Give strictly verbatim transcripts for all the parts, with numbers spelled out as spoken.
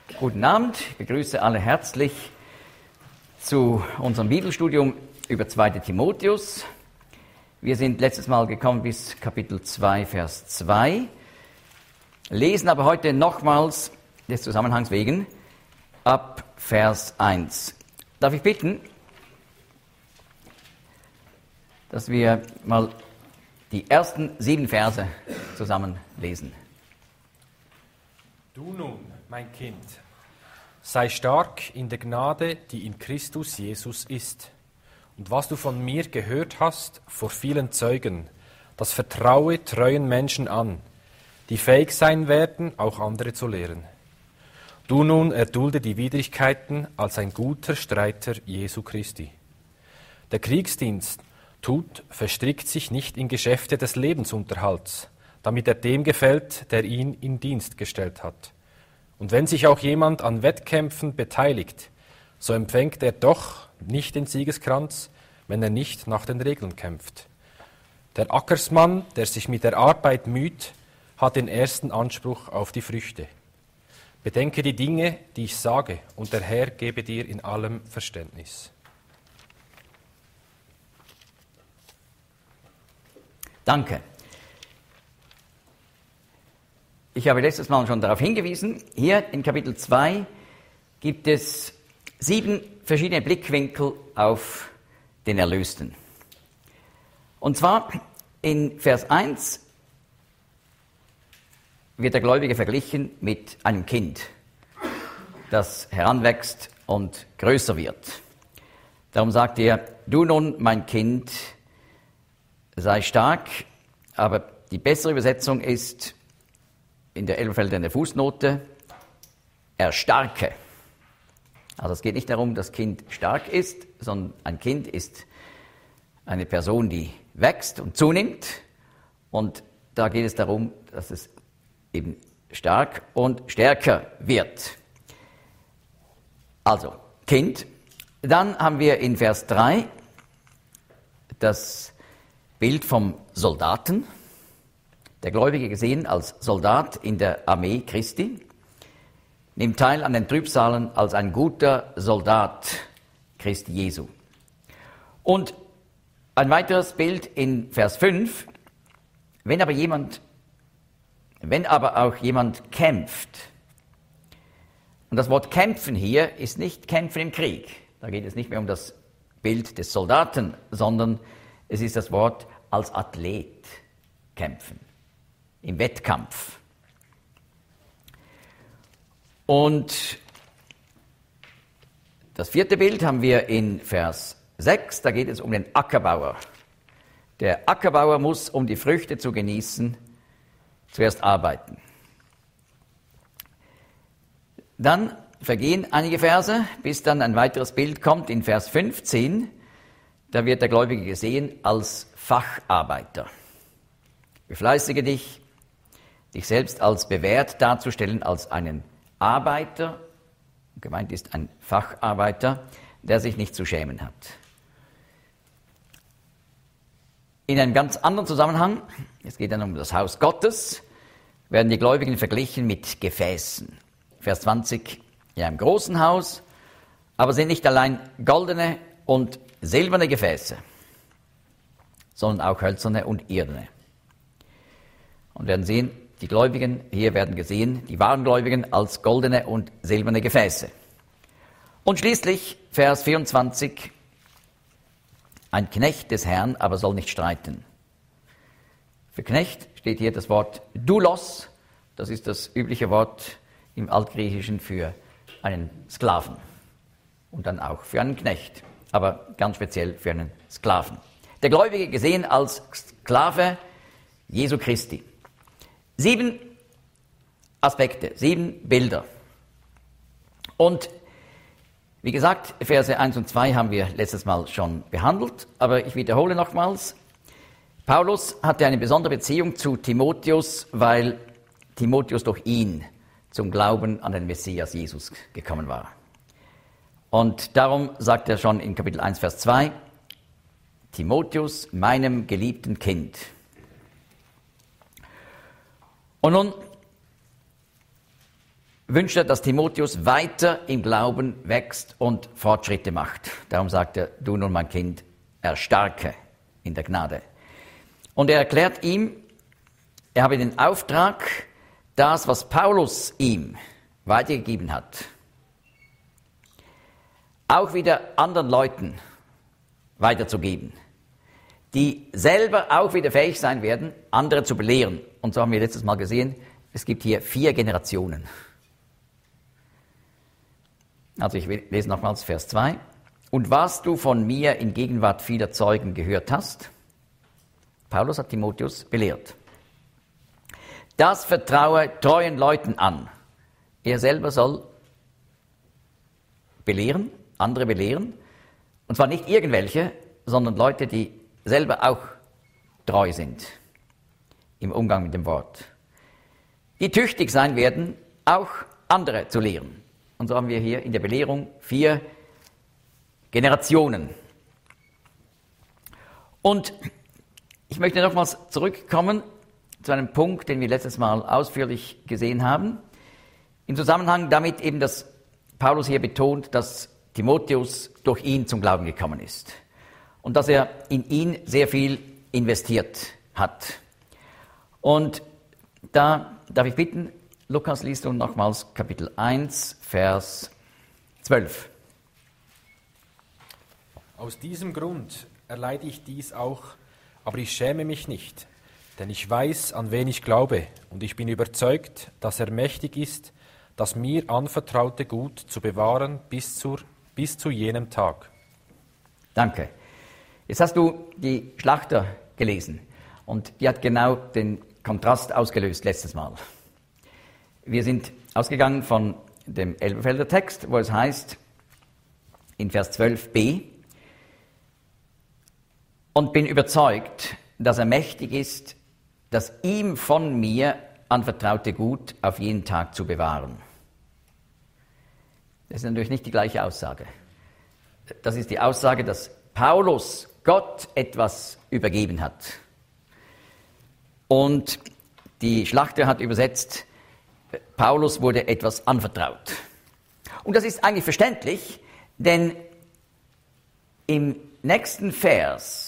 Guten Abend, ich begrüße alle herzlich zu unserem Bibelstudium über zweiten Timotheus. Wir sind letztes Mal gekommen bis Kapitel zwei, Vers zwei, lesen aber heute nochmals, des Zusammenhangs wegen, ab Vers eins. Darf ich bitten, dass wir mal die ersten sieben Verse zusammen lesen. Du nun, mein Kind, sei stark in der Gnade, die in Christus Jesus ist. Und was du von mir gehört hast vor vielen Zeugen, das vertraue treuen Menschen an, die fähig sein werden, auch andere zu lehren. Du nun erdulde die Widrigkeiten als ein guter Streiter Jesu Christi. Der Kriegsdienst tut, verstrickt sich nicht in Geschäfte des Lebensunterhalts, damit er dem gefällt, der ihn in Dienst gestellt hat. Und wenn sich auch jemand an Wettkämpfen beteiligt, so empfängt er doch nicht den Siegeskranz, wenn er nicht nach den Regeln kämpft. Der Ackersmann, der sich mit der Arbeit müht, hat den ersten Anspruch auf die Früchte. Bedenke die Dinge, die ich sage, und der Herr gebe dir in allem Verständnis. Danke. Ich habe letztes Mal schon darauf hingewiesen, hier in Kapitel zwei gibt es sieben verschiedene Blickwinkel auf den Erlösten. Und zwar in Vers eins wird der Gläubige verglichen mit einem Kind, das heranwächst und größer wird. Darum sagt er, du nun, mein Kind, sei stark, aber die bessere Übersetzung ist in der Elberfelder Fußnote, erstarke. Also es geht nicht darum, dass das Kind stark ist, sondern ein Kind ist eine Person, die wächst und zunimmt. Und da geht es darum, dass es eben stark und stärker wird. Also, Kind. Dann haben wir in Vers drei das Bild vom Soldaten. Der Gläubige gesehen als Soldat in der Armee Christi, nimmt teil an den Trübsalen als ein guter Soldat Christi Jesu. Und ein weiteres Bild in Vers fünf, wenn aber jemand, wenn aber auch jemand kämpft, und das Wort kämpfen hier ist nicht kämpfen im Krieg, da geht es nicht mehr um das Bild des Soldaten, sondern es ist das Wort als Athlet kämpfen. Im Wettkampf. Und das vierte Bild haben wir in Vers sechs, da geht es um den Ackerbauer. Der Ackerbauer muss, um die Früchte zu genießen, zuerst arbeiten. Dann vergehen einige Verse, bis dann ein weiteres Bild kommt in Vers fünfzehn, da wird der Gläubige gesehen als Facharbeiter. Befleißige dich, dich selbst als bewährt darzustellen, als einen Arbeiter, gemeint ist ein Facharbeiter, der sich nicht zu schämen hat. In einem ganz anderen Zusammenhang, es geht dann um das Haus Gottes, werden die Gläubigen verglichen mit Gefäßen. Vers zwanzig, ja, im großen Haus, aber sind nicht allein goldene und silberne Gefäße, sondern auch hölzerne und irdene. Und werden sehen, die Gläubigen hier werden gesehen, die wahren Gläubigen als goldene und silberne Gefäße. Und schließlich Vers vierundzwanzig, ein Knecht des Herrn aber soll nicht streiten. Für Knecht steht hier das Wort doulos, das ist das übliche Wort im Altgriechischen für einen Sklaven und dann auch für einen Knecht, aber ganz speziell für einen Sklaven. Der Gläubige gesehen als Sklave Jesu Christi. Sieben Aspekte, sieben Bilder. Und wie gesagt, Verse eins und zwei haben wir letztes Mal schon behandelt, aber ich wiederhole nochmals. Paulus hatte eine besondere Beziehung zu Timotheus, weil Timotheus durch ihn zum Glauben an den Messias Jesus gekommen war. Und darum sagt er schon in Kapitel eins, Vers zwei, Timotheus, meinem geliebten Kind. Und nun wünscht er, dass Timotheus weiter im Glauben wächst und Fortschritte macht. Darum sagt er, du nun mein Kind, erstarke in der Gnade. Und er erklärt ihm, er habe den Auftrag, das, was Paulus ihm weitergegeben hat, auch wieder anderen Leuten weiterzugeben, die selber auch wieder fähig sein werden, andere zu belehren. Und so haben wir letztes Mal gesehen, es gibt hier vier Generationen. Also ich lese nochmals Vers zwei. Und was du von mir in Gegenwart vieler Zeugen gehört hast, Paulus hat Timotheus belehrt. Das vertraue treuen Leuten an. Er selber soll belehren, andere belehren. Und zwar nicht irgendwelche, sondern Leute, die selber auch treu sind im Umgang mit dem Wort. Die tüchtig sein werden, auch andere zu lehren. Und so haben wir hier in der Belehrung vier Generationen. Und ich möchte nochmals zurückkommen zu einem Punkt, den wir letztes Mal ausführlich gesehen haben, im Zusammenhang damit eben, dass Paulus hier betont, dass Timotheus durch ihn zum Glauben gekommen ist und dass er in ihn sehr viel investiert hat. Und da darf ich bitten, Lukas, liest du nochmals Kapitel eins, Vers zwölf. Aus diesem Grund erleide ich dies auch, aber ich schäme mich nicht, denn ich weiß, an wen ich glaube, und ich bin überzeugt, dass er mächtig ist, das mir anvertraute Gut zu bewahren bis, zur, bis zu jenem Tag. Danke. Jetzt hast du die Schlachter gelesen und die hat genau den Kontrast ausgelöst letztes Mal. Wir sind ausgegangen von dem Elberfelder Text, wo es heißt, in Vers zwölf b, und bin überzeugt, dass er mächtig ist, das ihm von mir anvertraute Gut auf jeden Tag zu bewahren. Das ist natürlich nicht die gleiche Aussage. Das ist die Aussage, dass Paulus Gott etwas übergeben hat. Und die Schlachter hat übersetzt, Paulus wurde etwas anvertraut. Und das ist eigentlich verständlich, denn im nächsten Vers,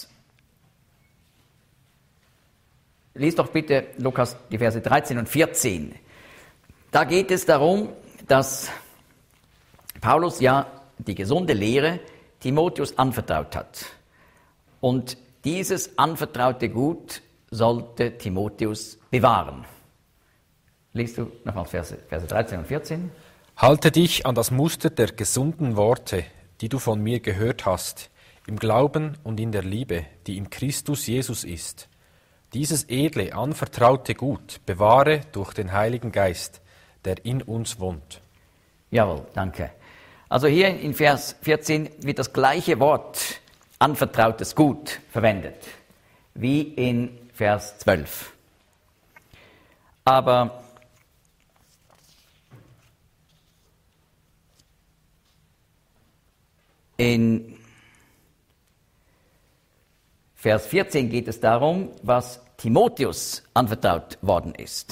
lies doch bitte Lukas die Verse dreizehn und vierzehn, da geht es darum, dass Paulus ja die gesunde Lehre Timotheus anvertraut hat. Und dieses anvertraute Gut sollte Timotheus bewahren. Liest du nochmal Verse, Verse dreizehn und vierzehn? Halte dich an das Muster der gesunden Worte, die du von mir gehört hast, im Glauben und in der Liebe, die in Christus Jesus ist. Dieses edle, anvertraute Gut bewahre durch den Heiligen Geist, der in uns wohnt. Jawohl, danke. Also hier in Vers vierzehn wird das gleiche Wort anvertrautes Gut verwendet, wie in Vers zwölf. Aber in Vers vierzehn geht es darum, was Timotheus anvertraut worden ist.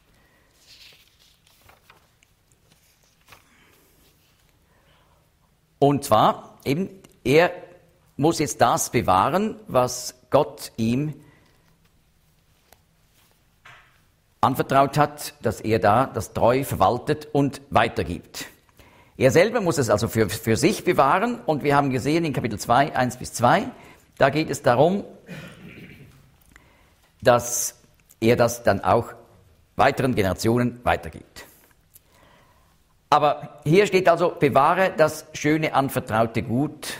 Und zwar eben, er muss jetzt das bewahren, was Gott ihm anvertraut hat, dass er da das treu verwaltet und weitergibt. Er selber muss es also für, für sich bewahren und wir haben gesehen in Kapitel zwei, eins bis zwei, da geht es darum, dass er das dann auch weiteren Generationen weitergibt. Aber hier steht also, bewahre das schöne anvertraute Gut.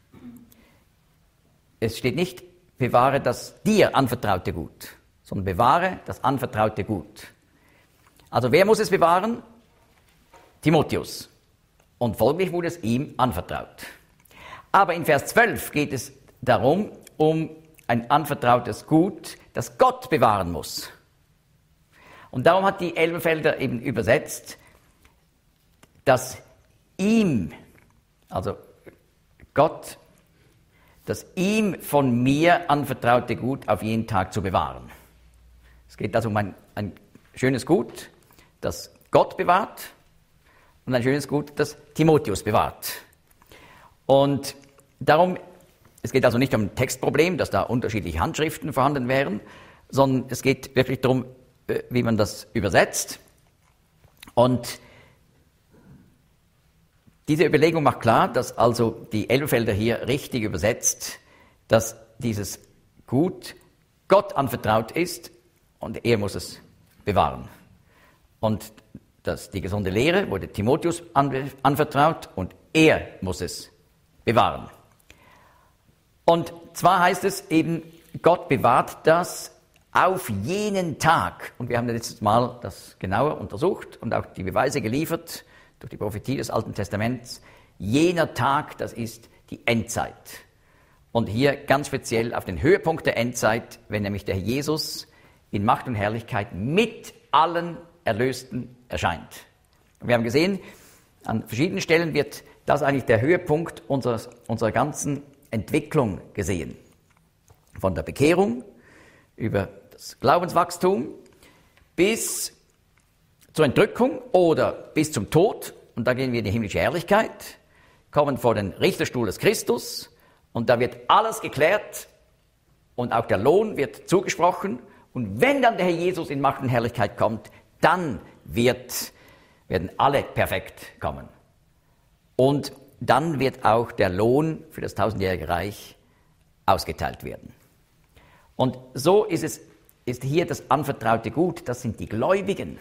Es steht nicht, bewahre das dir anvertraute Gut, sondern bewahre das anvertraute Gut. Also wer muss es bewahren? Timotheus. Und folglich wurde es ihm anvertraut. Aber in Vers zwölf geht es darum, um ein anvertrautes Gut, das Gott bewahren muss. Und darum hat die Elberfelder eben übersetzt, dass ihm, also Gott, das ihm von mir anvertraute Gut auf jeden Tag zu bewahren. Es geht also um ein, ein schönes Gut, das Gott bewahrt und ein schönes Gut, das Timotheus bewahrt. Und darum, es geht also nicht um ein Textproblem, dass da unterschiedliche Handschriften vorhanden wären, sondern es geht wirklich darum, wie man das übersetzt. Und diese Überlegung macht klar, dass also die Elberfelder hier richtig übersetzt, dass dieses Gut Gott anvertraut ist und er muss es bewahren. Und dass die gesunde Lehre wurde Timotheus anvertraut und er muss es bewahren. Und zwar heißt es eben, Gott bewahrt das auf jenen Tag. Und wir haben letztes Mal das genauer untersucht und auch die Beweise geliefert durch die Prophetie des Alten Testaments. Jener Tag, das ist die Endzeit. Und hier ganz speziell auf den Höhepunkt der Endzeit, wenn nämlich der Herr Jesus in Macht und Herrlichkeit mit allen Erlösten erscheint. Und wir haben gesehen, an verschiedenen Stellen wird das eigentlich der Höhepunkt unseres, unserer ganzen Entwicklung gesehen. Von der Bekehrung über das Glaubenswachstum bis zur Entrückung oder bis zum Tod. Und da gehen wir in die himmlische Herrlichkeit, kommen vor den Richterstuhl des Christus und da wird alles geklärt und auch der Lohn wird zugesprochen. Und wenn dann der Herr Jesus in Macht und Herrlichkeit kommt, dann wird, werden alle perfekt kommen. Und dann wird auch der Lohn für das tausendjährige Reich ausgeteilt werden. Und so ist es, ist hier das anvertraute Gut, das sind die Gläubigen,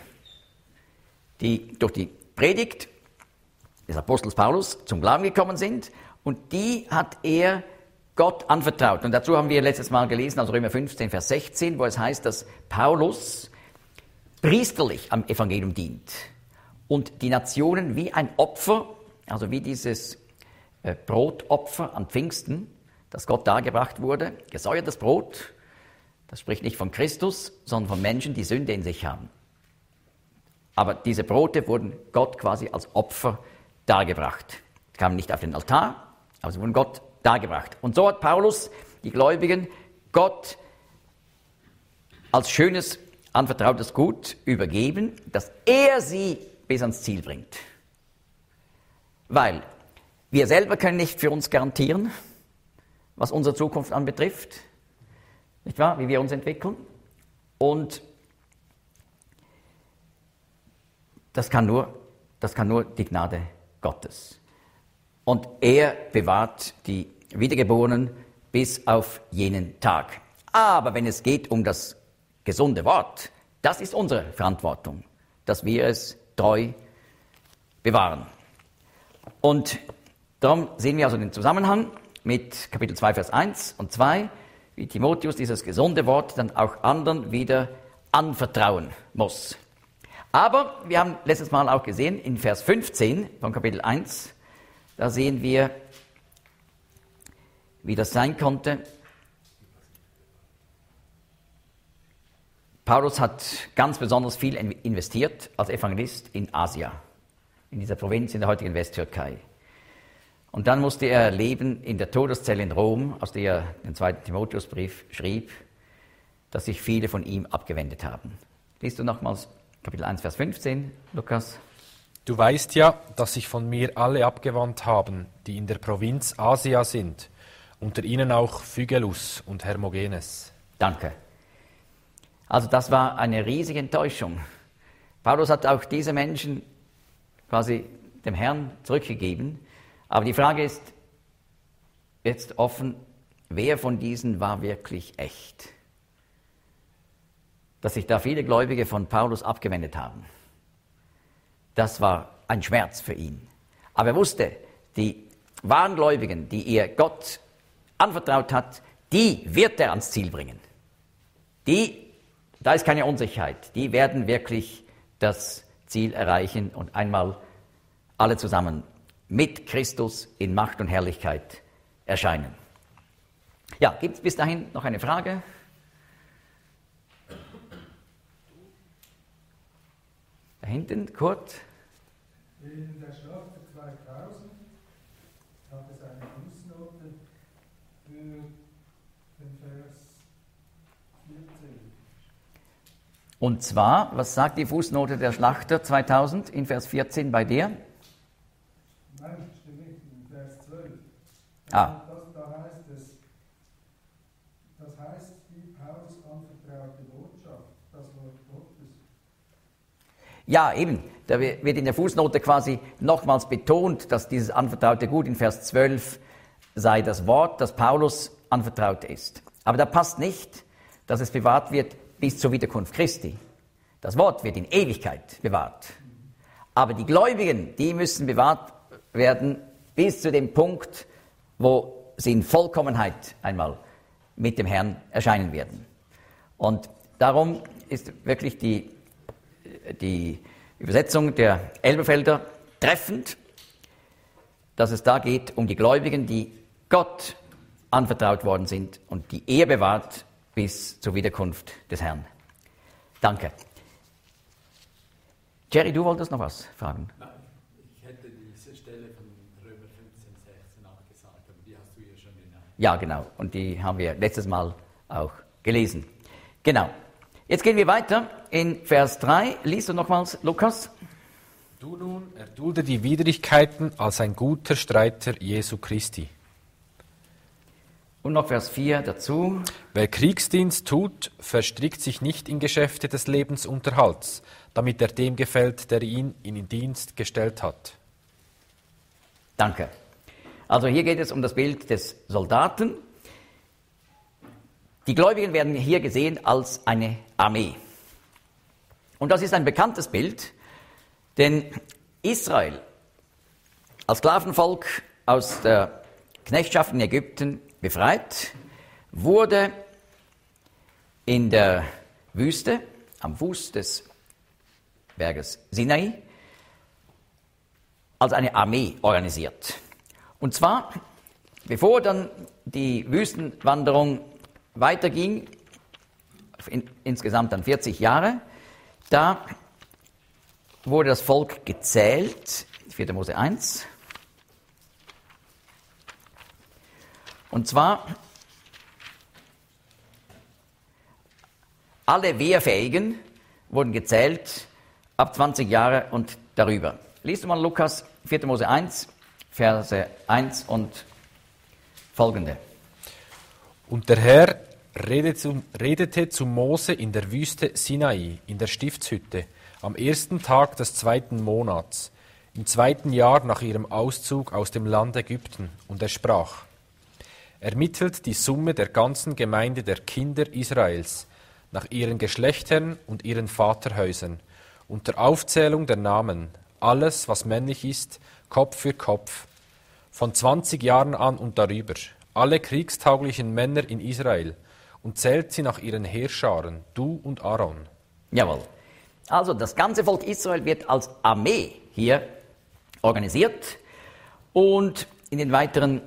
die durch die Predigt des Apostels Paulus zum Glauben gekommen sind und die hat er Gott anvertraut. Und dazu haben wir letztes Mal gelesen, also Römer fünfzehn, Vers sechzehn, wo es heißt, dass Paulus priesterlich am Evangelium dient und die Nationen wie ein Opfer, also wie dieses äh, Brotopfer an Pfingsten, das Gott dargebracht wurde, gesäuertes Brot, das spricht nicht von Christus, sondern von Menschen, die Sünde in sich haben. Aber diese Brote wurden Gott quasi als Opfer dargebracht. Sie kamen nicht auf den Altar, aber sie wurden Gott dargebracht. Und so hat Paulus die Gläubigen Gott als schönes, anvertrautes Gut übergeben, dass er sie bis ans Ziel bringt. Weil wir selber können nicht für uns garantieren, was unsere Zukunft anbetrifft, nicht wahr, wie wir uns entwickeln. Und das kann nur, das kann nur die Gnade Gottes. Und er bewahrt die Wiedergeborenen bis auf jenen Tag. Aber wenn es geht um das gesunde Wort, das ist unsere Verantwortung, dass wir es treu bewahren. Und darum sehen wir also den Zusammenhang mit Kapitel zwei, Vers eins und zwei, wie Timotheus dieses gesunde Wort dann auch anderen wieder anvertrauen muss. Aber wir haben letztes Mal auch gesehen, in Vers fünfzehn von Kapitel eins, da sehen wir, wie das sein konnte. Paulus hat ganz besonders viel investiert als Evangelist in Asia, in dieser Provinz in der heutigen Westtürkei. Und dann musste er leben in der Todeszelle in Rom, aus der er den zweiten Timotheusbrief schrieb, dass sich viele von ihm abgewendet haben. Liest du nochmals Kapitel eins, Vers fünfzehn, Lukas? Du weißt ja, dass sich von mir alle abgewandt haben, die in der Provinz Asia sind, unter ihnen auch Phygelus und Hermogenes. Danke. Also das war eine riesige Enttäuschung. Paulus hat auch diese Menschen quasi dem Herrn zurückgegeben. Aber die Frage ist jetzt offen, wer von diesen war wirklich echt? Dass sich da viele Gläubige von Paulus abgewendet haben. Das war ein Schmerz für ihn. Aber er wusste, die wahren Gläubigen, die er Gott anvertraut hat, die wird er ans Ziel bringen. Die, da ist keine Unsicherheit, die werden wirklich das Ziel erreichen und einmal alle zusammen mit Christus in Macht und Herrlichkeit erscheinen. Ja, gibt es bis dahin noch eine Frage? Da hinten, Kurt. In der Schlachter zweitausend hat es eine Fußnote für den Vers vierzehn. Und zwar, was sagt die Fußnote der Schlachter zweitausend in Vers vierzehn bei dir? Nein, stimmt nicht, in Vers zwölf. Ah. Das, da heißt es, das heißt die Paulus anvertraute Botschaft, das Wort Gottes. Ja, eben. Da wird in der Fußnote quasi nochmals betont, dass dieses anvertraute Gut in Vers zwölf sei das Wort, das Paulus anvertraut ist. Aber da passt nicht, dass es bewahrt wird bis zur Wiederkunft Christi. Das Wort wird in Ewigkeit bewahrt. Aber die Gläubigen, die müssen bewahrt werden bis zu dem Punkt, wo sie in Vollkommenheit einmal mit dem Herrn erscheinen werden. Und darum ist wirklich die, die Übersetzung der Elberfelder treffend, dass es da geht um die Gläubigen, die Gott anvertraut worden sind und die er bewahrt bis zur Wiederkunft des Herrn. Danke. Jerry, du wolltest noch was fragen? Nein, ich hätte diese Stelle von Römer fünfzehn, sechzehn abgesagt, aber die hast du ja schon genannt. Ja, genau. Und die haben wir letztes Mal auch gelesen. Genau. Jetzt gehen wir weiter in Vers drei. Lies du nochmals, Lukas? Du nun erdulde die Widrigkeiten als ein guter Streiter Jesu Christi. Und noch Vers vier dazu. Wer Kriegsdienst tut, verstrickt sich nicht in Geschäfte des Lebensunterhalts, damit er dem gefällt, der ihn in den Dienst gestellt hat. Danke. Also hier geht es um das Bild des Soldaten. Die Gläubigen werden hier gesehen als eine Armee. Und das ist ein bekanntes Bild, denn Israel als Sklavenvolk aus der Knechtschaft in Ägypten befreit, wurde in der Wüste am Fuß des Berges Sinai als eine Armee organisiert. Und zwar, bevor dann die Wüstenwanderung weiterging, in, insgesamt dann vierzig Jahre, da wurde das Volk gezählt, vierte Mose eins. Und zwar alle Wehrfähigen wurden gezählt ab zwanzig Jahre und darüber. Liest du mal Lukas, vierte Mose eins, Verse eins und folgende. Und der Herr redete zu, redete zu Mose in der Wüste Sinai, in der Stiftshütte, am ersten Tag des zweiten Monats, im zweiten Jahr nach ihrem Auszug aus dem Land Ägypten. Und er sprach: Ermittelt die Summe der ganzen Gemeinde der Kinder Israels nach ihren Geschlechtern und ihren Vaterhäusern, unter Aufzählung der Namen, alles, was männlich ist, Kopf für Kopf, von zwanzig Jahren an und darüber, alle kriegstauglichen Männer in Israel, und zählt sie nach ihren Heerscharen, du und Aaron. Jawohl. Also das ganze Volk Israel wird als Armee hier organisiert und in den weiteren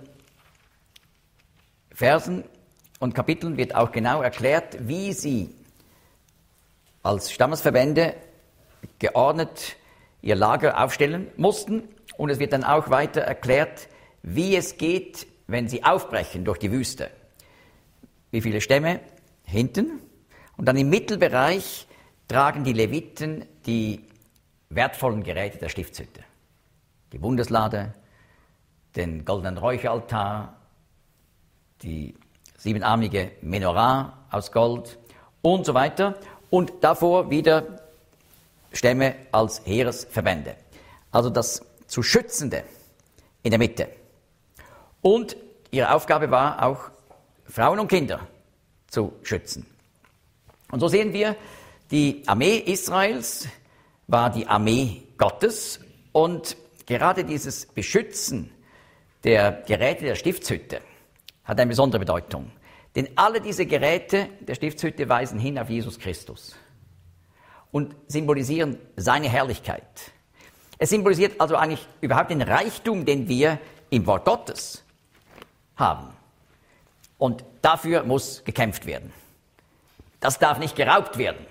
Versen und Kapiteln wird auch genau erklärt, wie sie als Stammesverbände geordnet ihr Lager aufstellen mussten. Und es wird dann auch weiter erklärt, wie es geht, wenn sie aufbrechen durch die Wüste. Wie viele Stämme hinten. Und dann im Mittelbereich tragen die Leviten die wertvollen Geräte der Stiftshütte. Die Bundeslade, den goldenen Räucheraltar, die siebenarmige Menorah aus Gold und so weiter. Und davor wieder Stämme als Heeresverbände. Also das zu Schützende in der Mitte. Und ihre Aufgabe war auch, Frauen und Kinder zu schützen. Und so sehen wir, die Armee Israels war die Armee Gottes und gerade dieses Beschützen der Geräte der Stiftshütte hat eine besondere Bedeutung. Denn alle diese Geräte der Stiftshütte weisen hin auf Jesus Christus und symbolisieren seine Herrlichkeit. Es symbolisiert also eigentlich überhaupt den Reichtum, den wir im Wort Gottes haben. Und dafür muss gekämpft werden. Das darf nicht geraubt werden.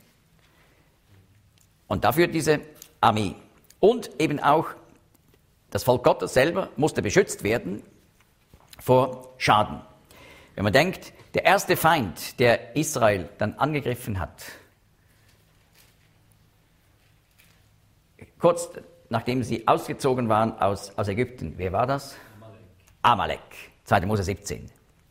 Und dafür diese Armee. Und eben auch das Volk Gottes selber musste beschützt werden vor Schaden. Wenn man denkt, der erste Feind, der Israel dann angegriffen hat, kurz nachdem sie ausgezogen waren aus, aus Ägypten. Wer war das? Amalek. Amalek, zweiter Mose siebzehn.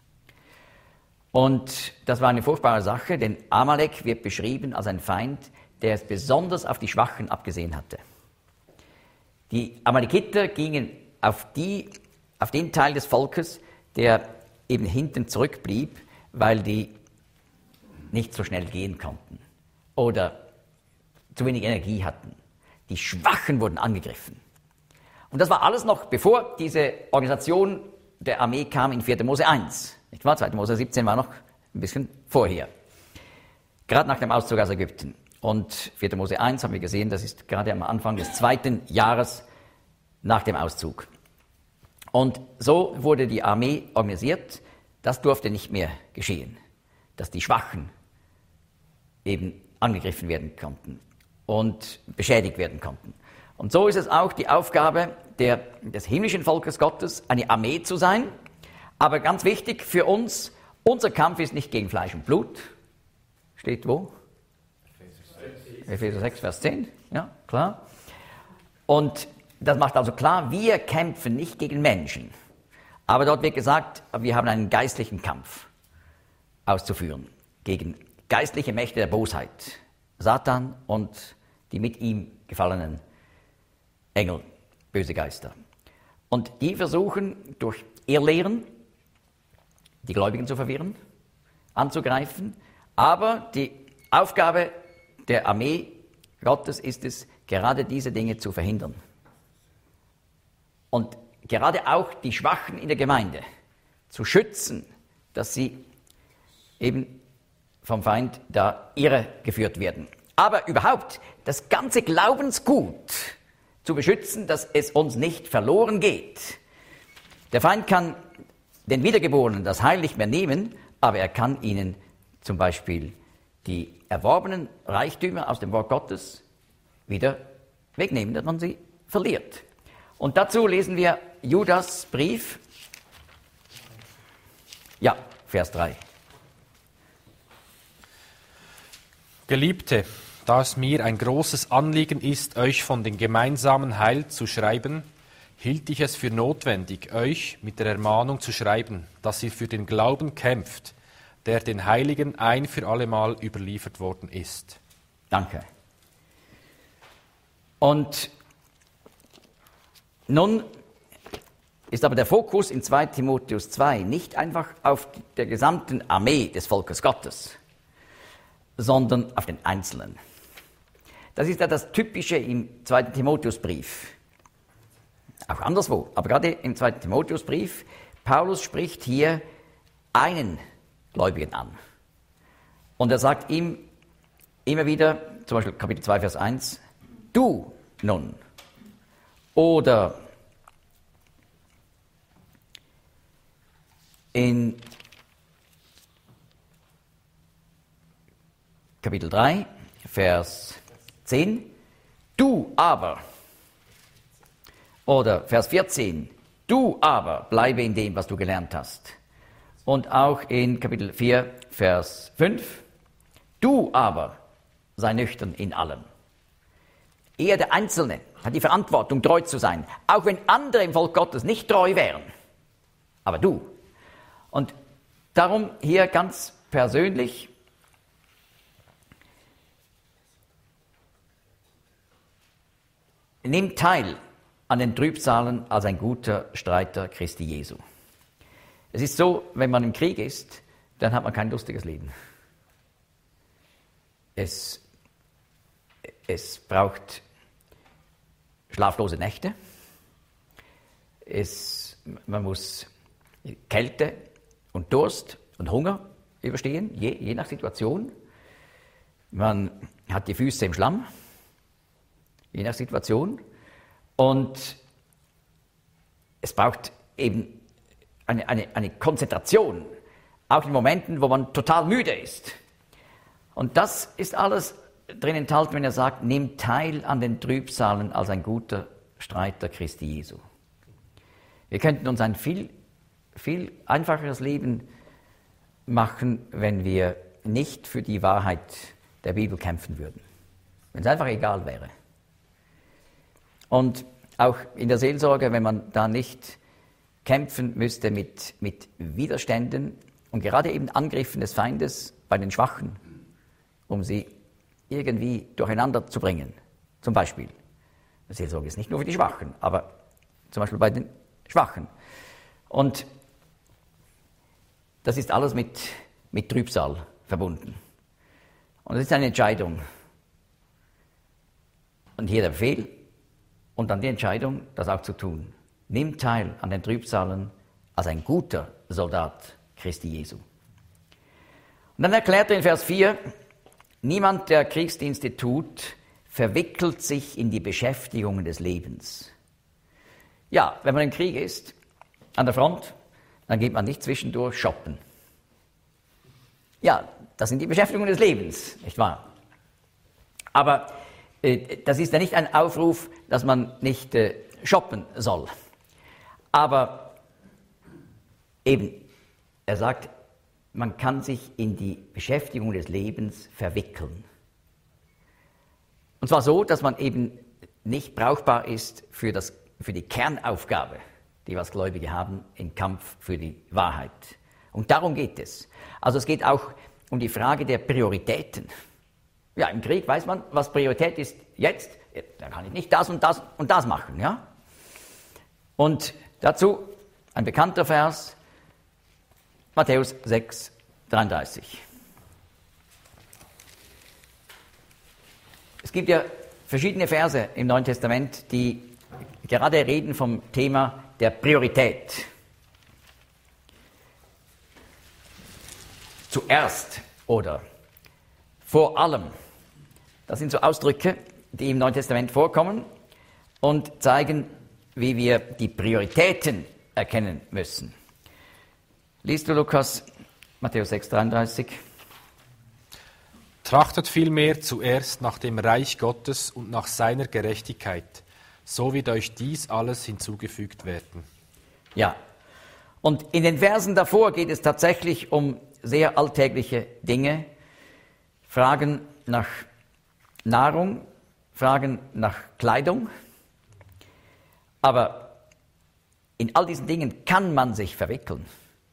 Und das war eine furchtbare Sache, denn Amalek wird beschrieben als ein Feind, der es besonders auf die Schwachen abgesehen hatte. Die Amalekiter gingen auf, die, auf den Teil des Volkes, der eben hinten zurückblieb, weil die nicht so schnell gehen konnten oder zu wenig Energie hatten. Die Schwachen wurden angegriffen. Und das war alles noch, bevor diese Organisation der Armee kam in vierter Mose eins. Nicht wahr? zweiter Mose siebzehn war noch ein bisschen vorher. Gerade nach dem Auszug aus Ägypten. Und vierter Mose eins haben wir gesehen, das ist gerade am Anfang des zweiten Jahres nach dem Auszug. Und so wurde die Armee organisiert. Das durfte nicht mehr geschehen, dass die Schwachen eben angegriffen werden konnten und beschädigt werden konnten. Und so ist es auch die Aufgabe der, des himmlischen Volkes Gottes, eine Armee zu sein. Aber ganz wichtig für uns, unser Kampf ist nicht gegen Fleisch und Blut. Steht wo? Epheser sechs, Vers zehn. Ja, klar. Und das macht also klar, wir kämpfen nicht gegen Menschen. Aber dort wird gesagt, wir haben einen geistlichen Kampf auszuführen gegen geistliche Mächte der Bosheit, Satan und die mit ihm gefallenen Engel, böse Geister. Und die versuchen durch Irrlehren die Gläubigen zu verwirren, anzugreifen. Aber die Aufgabe der Armee Gottes ist es, gerade diese Dinge zu verhindern. Und gerade auch die Schwachen in der Gemeinde zu schützen, dass sie eben vom Feind da irregeführt werden. Aber überhaupt das ganze Glaubensgut zu beschützen, dass es uns nicht verloren geht. Der Feind kann den Wiedergeborenen das Heil nicht mehr nehmen, aber er kann ihnen zum Beispiel die erworbenen Reichtümer aus dem Wort Gottes wieder wegnehmen, dass man sie verliert. Und dazu lesen wir Judas Brief, ja, Vers drei. Geliebte, da es mir ein großes Anliegen ist, euch von dem gemeinsamen Heil zu schreiben, hielt ich es für notwendig, euch mit der Ermahnung zu schreiben, dass ihr für den Glauben kämpft, der den Heiligen ein für allemal überliefert worden ist. Danke. Und nun ist aber der Fokus in zweiter Timotheus zwei nicht einfach auf der gesamten Armee des Volkes Gottes, sondern auf den Einzelnen. Das ist ja das Typische im zweiten Timotheusbrief. Auch anderswo, aber gerade im zweiten Timotheusbrief, Paulus spricht hier einen Gläubigen an. Und er sagt ihm immer wieder, zum Beispiel Kapitel zwei, Vers eins, du nun. Oder in Kapitel drei, Vers zehn, du aber. Oder Vers vierzehn, du aber bleibe in dem, was du gelernt hast. Und auch in Kapitel vier, Vers fünf, du aber sei nüchtern in allem. Er, der Einzelne, hat die Verantwortung, treu zu sein, auch wenn andere im Volk Gottes nicht treu wären. Aber du. Und darum hier ganz persönlich, nimm teil an den Trübsalen als ein guter Streiter Christi Jesu. Es ist so, wenn man im Krieg ist, dann hat man kein lustiges Leben. Es, es braucht schlaflose Nächte. Es, man muss Kälte und Durst und Hunger überstehen, je, je nach Situation. Man hat die Füße im Schlamm, je nach Situation. Und es braucht eben eine, eine, eine Konzentration, auch in Momenten, wo man total müde ist. Und das ist alles drin enthalten, wenn er sagt, nimm teil an den Trübsalen als ein guter Streiter Christi Jesu. Wir könnten uns ein viel, viel einfacheres Leben machen, wenn wir nicht für die Wahrheit der Bibel kämpfen würden. Wenn es einfach egal wäre. Und auch in der Seelsorge, wenn man da nicht kämpfen müsste mit, mit Widerständen und gerade eben Angriffen des Feindes bei den Schwachen, um sie irgendwie durcheinander zu bringen. Zum Beispiel. Seelsorge ist nicht nur für die Schwachen, aber zum Beispiel bei den Schwachen. Und das ist alles mit, mit Trübsal verbunden. Und es ist eine Entscheidung. Und hier der Befehl und dann die Entscheidung, das auch zu tun. Nimm teil an den Trübsalen als ein guter Soldat Christi Jesu. Und dann erklärt er in Vers vier, niemand, der Kriegsdienste tut, verwickelt sich in die Beschäftigungen des Lebens. Ja, wenn man im Krieg ist, an der Front, dann geht man nicht zwischendurch shoppen. Ja, das sind die Beschäftigungen des Lebens, nicht wahr? Aber äh, das ist ja nicht ein Aufruf, dass man nicht äh, shoppen soll. Aber eben, er sagt, man kann sich in die Beschäftigung des Lebens verwickeln. Und zwar so, dass man eben nicht brauchbar ist für, das, für die Kernaufgabe, die wir als Gläubige haben, im Kampf für die Wahrheit. Und darum geht es. Also es geht auch um die Frage der Prioritäten. Ja, im Krieg weiß man, was Priorität ist jetzt. Da kann ich nicht das und das und das machen, ja? Und dazu ein bekannter Vers, Matthäus sechs, dreiunddreißig. Es gibt ja verschiedene Verse im Neuen Testament, die gerade reden vom Thema der Priorität. Zuerst oder vor allem. Das sind so Ausdrücke, die im Neuen Testament vorkommen und zeigen, wie wir die Prioritäten erkennen müssen. Liest du Lukas, Matthäus sechs, dreiunddreißig? Trachtet vielmehr zuerst nach dem Reich Gottes und nach seiner Gerechtigkeit, so wird euch dies alles hinzugefügt werden. Ja, und in den Versen davor geht es tatsächlich um sehr alltägliche Dinge, Fragen nach Nahrung, Fragen nach Kleidung. Aber in all diesen Dingen kann man sich verwickeln.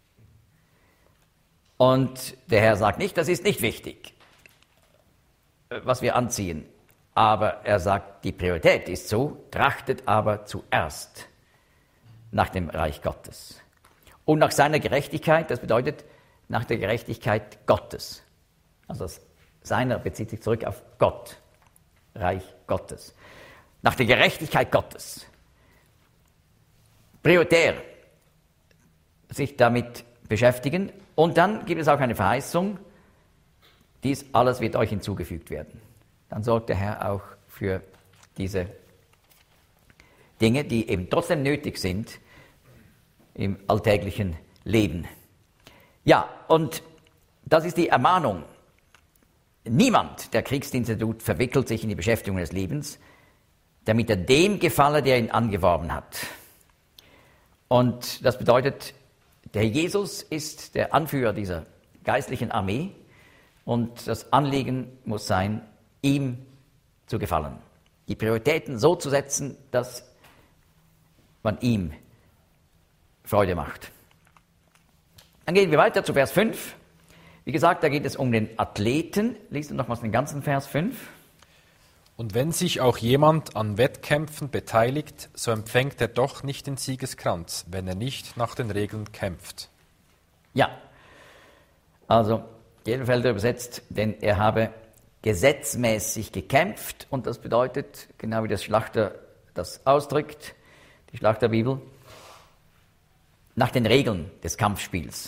Und der Herr sagt nicht, das ist nicht wichtig, was wir anziehen. Aber er sagt, die Priorität ist so, trachtet aber zuerst nach dem Reich Gottes. Und nach seiner Gerechtigkeit, das bedeutet nach der Gerechtigkeit Gottes. Also das seiner bezieht sich zurück auf Gott, Reich Gottes. Nach der Gerechtigkeit Gottes. Prioritär sich damit beschäftigen. Und dann gibt es auch eine Verheißung, dies alles wird euch hinzugefügt werden. Dann sorgt der Herr auch für diese Dinge, die eben trotzdem nötig sind im alltäglichen Leben. Ja, und das ist die Ermahnung. Niemand, der Kriegsdienste tut, verwickelt sich in die Beschäftigung des Lebens, damit er dem gefalle, der ihn angeworben hat. Und das bedeutet, der Jesus ist der Anführer dieser geistlichen Armee und das Anliegen muss sein, ihm zu gefallen. Die Prioritäten so zu setzen, dass man ihm Freude macht. Dann gehen wir weiter zu Vers fünf. Wie gesagt, da geht es um den Athleten. Lies du nochmals den ganzen Vers fünf. Und wenn sich auch jemand an Wettkämpfen beteiligt, so empfängt er doch nicht den Siegeskranz, wenn er nicht nach den Regeln kämpft. Ja, also Jedenfelder übersetzt, denn er habe gesetzmäßig gekämpft und das bedeutet, genau wie das Schlachter das ausdrückt, die Schlachterbibel, nach den Regeln des Kampfspiels.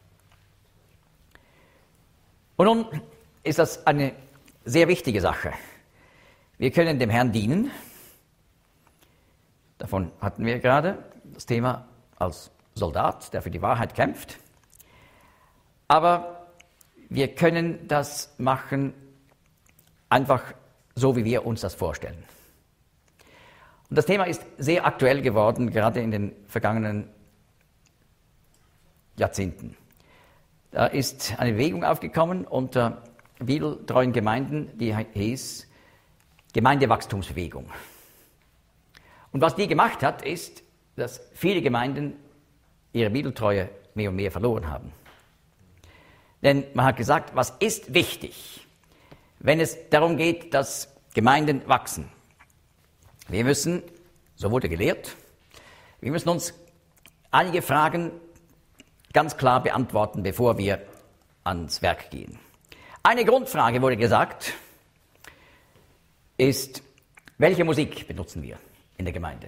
Und nun ist das eine sehr wichtige Sache. Wir können dem Herrn dienen. Davon hatten wir gerade das Thema als Soldat, der für die Wahrheit kämpft. Aber wir können das machen einfach so, wie wir uns das vorstellen. Und das Thema ist sehr aktuell geworden, gerade in den vergangenen Jahrzehnten. Da ist eine Bewegung aufgekommen unter bibeltreuen Gemeinden, die hieß Gemeindewachstumsbewegung. Und was die gemacht hat, ist, dass viele Gemeinden ihre Bibeltreue mehr und mehr verloren haben. Denn man hat gesagt, was ist wichtig, wenn es darum geht, dass Gemeinden wachsen? Wir müssen, so wurde gelehrt, wir müssen uns einige Fragen ganz klar beantworten, bevor wir ans Werk gehen. Eine Grundfrage wurde gesagt, ist, welche Musik benutzen wir in der Gemeinde?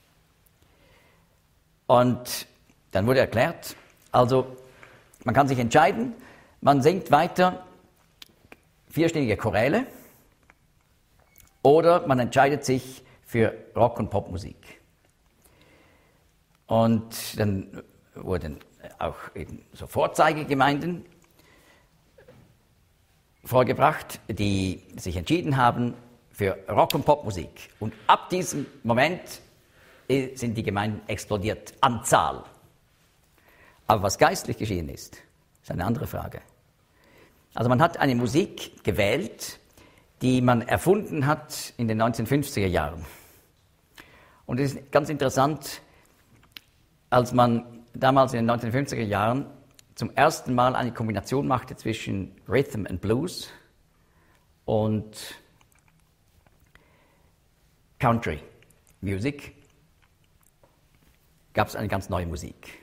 Und dann wurde erklärt, also man kann sich entscheiden, man singt weiter vierstimmige Choräle oder man entscheidet sich für Rock- und Popmusik. Und dann wurden auch eben so Vorzeigegemeinden vorgebracht, die sich entschieden haben für Rock- und Popmusik. Und ab diesem Moment sind die Gemeinden explodiert an Zahl. Aber was geistlich geschehen ist, ist eine andere Frage. Also man hat eine Musik gewählt, die man erfunden hat in den neunzehnhundertfünfziger Jahren. Und es ist ganz interessant, als man damals in den neunzehnhundertfünfziger Jahren zum ersten Mal eine Kombination machte zwischen Rhythm and Blues und Country Music, gab es eine ganz neue Musik.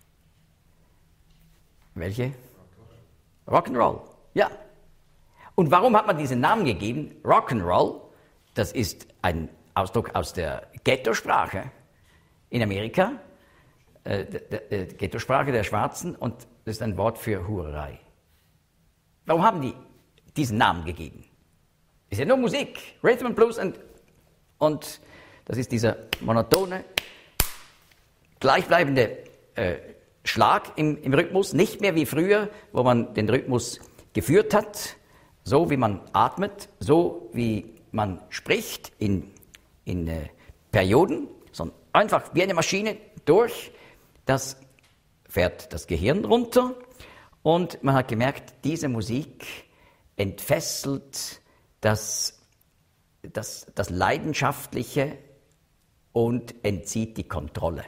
Welche? Rock'n'Roll, ja. Und warum hat man diesen Namen gegeben? Rock'n'Roll, das ist ein Ausdruck aus der Ghetto-Sprache in Amerika, äh, die Ghetto-Sprache der Schwarzen, und das ist ein Wort für Hurerei. Warum haben die diesen Namen gegeben? Ist ja nur Musik, Rhythm and Blues, und, und das ist dieser monotone, gleichbleibende äh, Schlag im, im Rhythmus, nicht mehr wie früher, wo man den Rhythmus geführt hat, so wie man atmet, so wie man spricht in, in äh, Perioden, sondern einfach wie eine Maschine durch, das fährt das Gehirn runter, und man hat gemerkt, diese Musik entfesselt das, das, das Leidenschaftliche und entzieht die Kontrolle.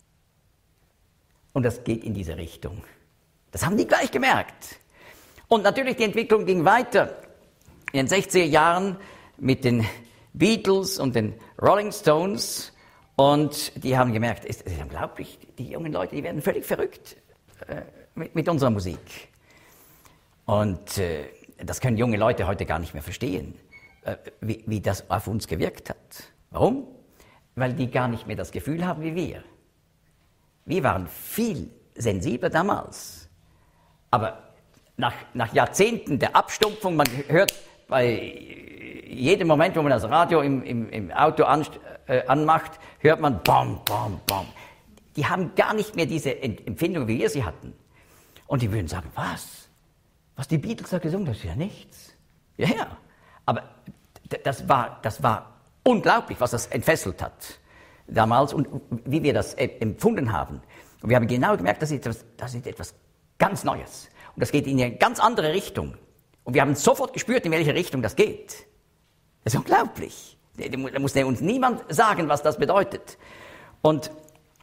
Und das geht in diese Richtung. Das haben die gleich gemerkt. Und natürlich, die Entwicklung ging weiter. In den sechziger Jahren mit den Beatles und den Rolling Stones. Und die haben gemerkt, es ist unglaublich, die jungen Leute, die werden völlig verrückt äh, mit, mit unserer Musik. Und äh, das können junge Leute heute gar nicht mehr verstehen, äh, wie, wie das auf uns gewirkt hat. Warum? Weil die gar nicht mehr das Gefühl haben wie wir. Wir waren viel sensibler damals. Aber nach, nach Jahrzehnten der Abstumpfung, man hört bei jedem Moment, wo man das Radio im, im, im Auto an, äh, anmacht, hört man bam, bam, bam. Die haben gar nicht mehr diese Empfindung, wie wir sie hatten. Und die würden sagen, was? Was die Beatles da gesungen haben, das ist ja nichts. Ja, ja. Aber das war, das war unglaublich, was das entfesselt hat damals und wie wir das empfunden haben. Und wir haben genau gemerkt, das ist etwas, das ist etwas ganz Neues. Und das geht in eine ganz andere Richtung. Und wir haben sofort gespürt, in welche Richtung das geht. Das ist unglaublich. Da muss uns niemand sagen, was das bedeutet. Und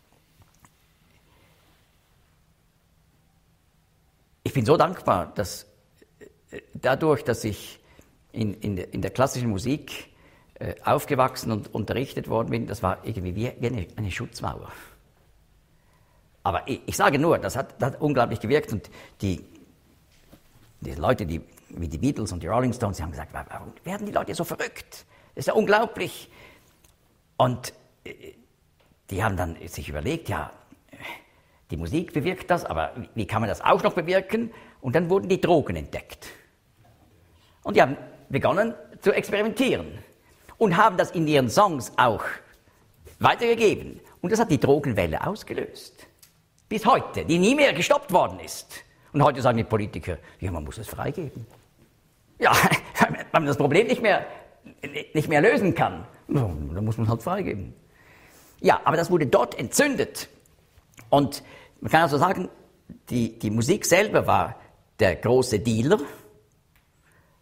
ich bin so dankbar, dass dadurch, dass ich in, in, der, in der klassischen Musik äh, aufgewachsen und unterrichtet worden bin, das war irgendwie wie, wie eine, eine Schutzmauer. Aber ich, ich sage nur, das hat, das hat unglaublich gewirkt, und die, die Leute, die, wie die Beatles und die Rolling Stones, die haben gesagt, warum werden die Leute so verrückt? Das ist ja unglaublich. Und äh, die haben dann sich überlegt, ja, die Musik bewirkt das, aber wie kann man das auch noch bewirken? Und dann wurden die Drogen entdeckt. Und die haben begonnen zu experimentieren und haben das in ihren Songs auch weitergegeben. Und das hat die Drogenwelle ausgelöst. Bis heute, die nie mehr gestoppt worden ist. Und heute sagen die Politiker, ja, man muss es freigeben. Ja, wenn man das Problem nicht mehr, nicht mehr lösen kann, dann muss man es halt freigeben. Ja, aber das wurde dort entzündet. Und man kann also sagen, die, die Musik selber war der große Dealer.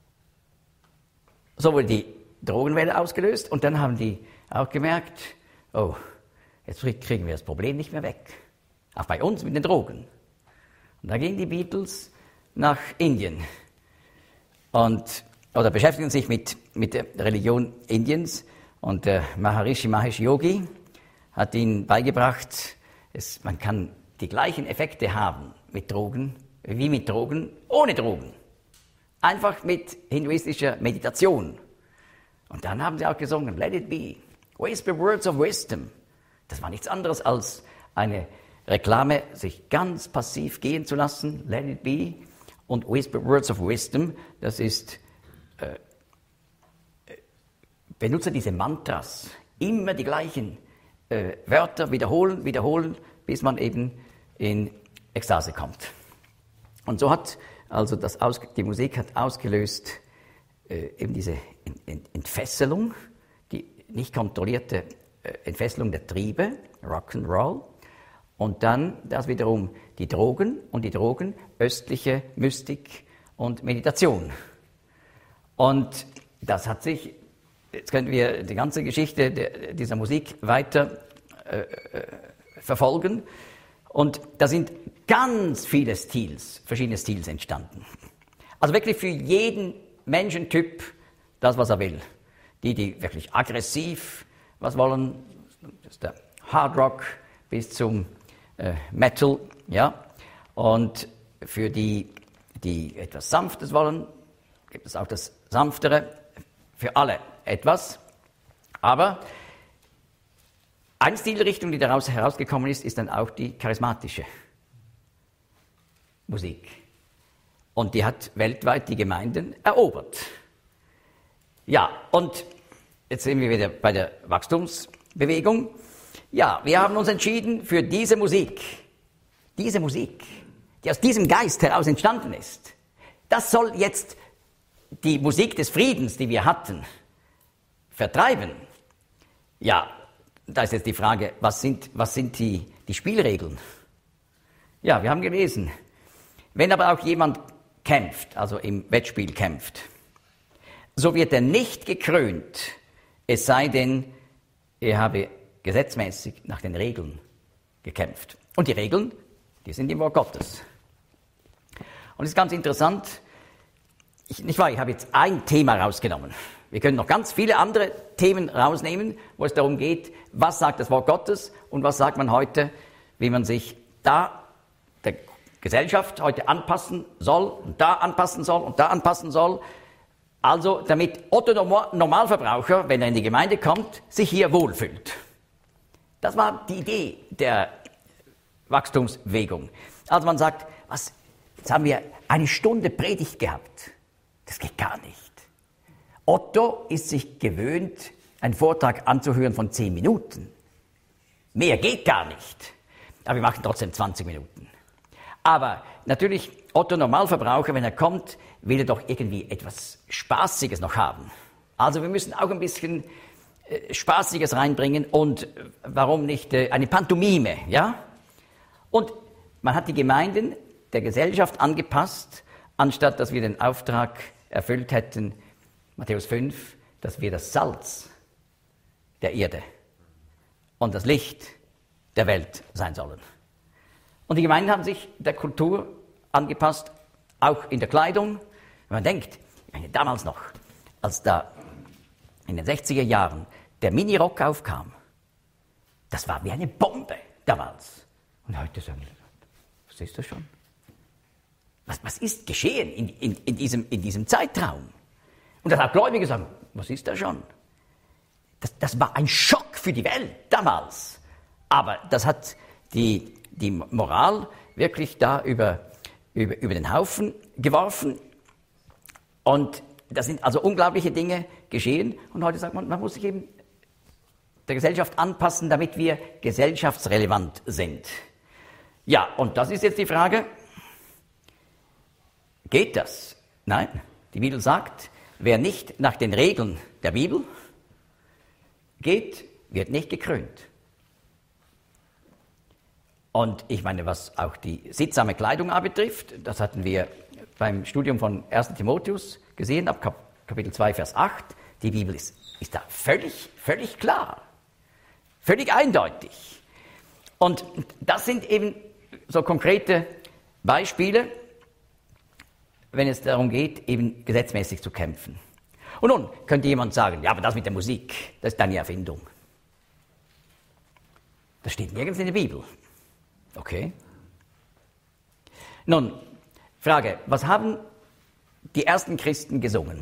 So wurde die Drogenwelle ausgelöst, und dann haben die auch gemerkt, oh, jetzt kriegen wir das Problem nicht mehr weg. Auch bei uns mit den Drogen. Und da gehen die Beatles nach Indien und oder beschäftigen sich mit, mit der Religion Indiens. Und der Maharishi Mahesh Yogi hat ihnen beigebracht, es, man kann die gleichen Effekte haben mit Drogen wie mit Drogen ohne Drogen. Einfach mit hinduistischer Meditation. Und dann haben sie auch gesungen, Let it be, whisper words of wisdom. Das war nichts anderes als eine Reklame, sich ganz passiv gehen zu lassen, Let it be. Und whisper words of wisdom, das ist, äh, benutze diese Mantras, immer die gleichen äh, Wörter wiederholen, wiederholen, bis man eben in Ekstase kommt. Und so hat also das aus, die Musik hat ausgelöst äh, eben diese Entfesselung, die nicht kontrollierte äh, Entfesselung der Triebe, Rock'n'Roll, und dann das wiederum die Drogen und die Drogen, östliche Mystik und Meditation. Und das hat sich, jetzt können wir die ganze Geschichte der, dieser Musik weiter äh, äh, verfolgen. Und da sind ganz viele Stils, verschiedene Stils entstanden. Also wirklich für jeden Menschentyp das, was er will. Die, die wirklich aggressiv was wollen, das ist der Hard Rock bis zum äh, Metal, ja. Und für die, die etwas Sanftes wollen, gibt es auch das Sanftere. Für alle etwas. Aber eine Stilrichtung, die daraus herausgekommen ist, ist dann auch die charismatische Musik. Und die hat weltweit die Gemeinden erobert. Ja, und jetzt sind wir wieder bei der Wachstumsbewegung. Ja, wir haben uns entschieden für diese Musik. Diese Musik, die aus diesem Geist heraus entstanden ist. Das soll jetzt die Musik des Friedens, die wir hatten, vertreiben. Ja, da ist jetzt die Frage, was sind, was sind die, die Spielregeln? Ja, wir haben gelesen, wenn aber auch jemand kämpft, also im Wettspiel kämpft, so wird er nicht gekrönt, es sei denn, er habe gesetzmäßig nach den Regeln gekämpft. Und die Regeln, die sind im Wort Gottes. Und es ist ganz interessant, ich, nicht wahr, ich habe jetzt ein Thema rausgenommen. Wir können noch ganz viele andere Themen rausnehmen, wo es darum geht, was sagt das Wort Gottes und was sagt man heute, wie man sich da der Gesellschaft heute anpassen soll und da anpassen soll und da anpassen soll. Also damit Otto Normalverbraucher, wenn er in die Gemeinde kommt, sich hier wohlfühlt. Das war die Idee der Wachstumsbewegung. Also man sagt, was, jetzt haben wir eine Stunde Predigt gehabt. Das geht gar nicht. Otto ist sich gewöhnt, einen Vortrag anzuhören von zehn Minuten. Mehr geht gar nicht. Aber wir machen trotzdem zwanzig Minuten. Aber natürlich, Otto Normalverbraucher, wenn er kommt, will er doch irgendwie etwas Spaßiges noch haben. Also wir müssen auch ein bisschen äh, Spaßiges reinbringen und äh, warum nicht äh, eine Pantomime, ja? Und man hat die Gemeinden der Gesellschaft angepasst, anstatt dass wir den Auftrag erfüllt hätten, Matthäus fünf, dass wir das Salz der Erde und das Licht der Welt sein sollen. Und die Gemeinden haben sich der Kultur angepasst, auch in der Kleidung. Wenn man denkt, ich meine, damals noch, als da in den sechziger Jahren der Minirock aufkam, das war wie eine Bombe damals. Und heute sagen wir, was ist das schon? Was, was ist geschehen in, in, in, diesem, in diesem Zeitraum? Und das hat Gläubige sagen, was ist das schon? Das, das war ein Schock für die Welt damals. Aber das hat die, die Moral wirklich da über, über, über den Haufen geworfen. Und da sind also unglaubliche Dinge geschehen. Und heute sagt man, man muss sich eben der Gesellschaft anpassen, damit wir gesellschaftsrelevant sind. Ja, und das ist jetzt die Frage, geht das? Nein, die Bibel sagt, wer nicht nach den Regeln der Bibel geht, wird nicht gekrönt. Und ich meine, was auch die sittsame Kleidung betrifft, das hatten wir beim Studium von ersten Timotheus gesehen, ab Kapitel zwei, Vers acht. Die Bibel ist, ist da völlig, völlig klar. Völlig eindeutig. Und das sind eben so konkrete Beispiele, wenn es darum geht, eben gesetzmäßig zu kämpfen. Und nun könnte jemand sagen, ja, aber das mit der Musik, das ist deine Erfindung. Das steht nirgends in der Bibel. Okay. Nun, Frage, was haben die ersten Christen gesungen?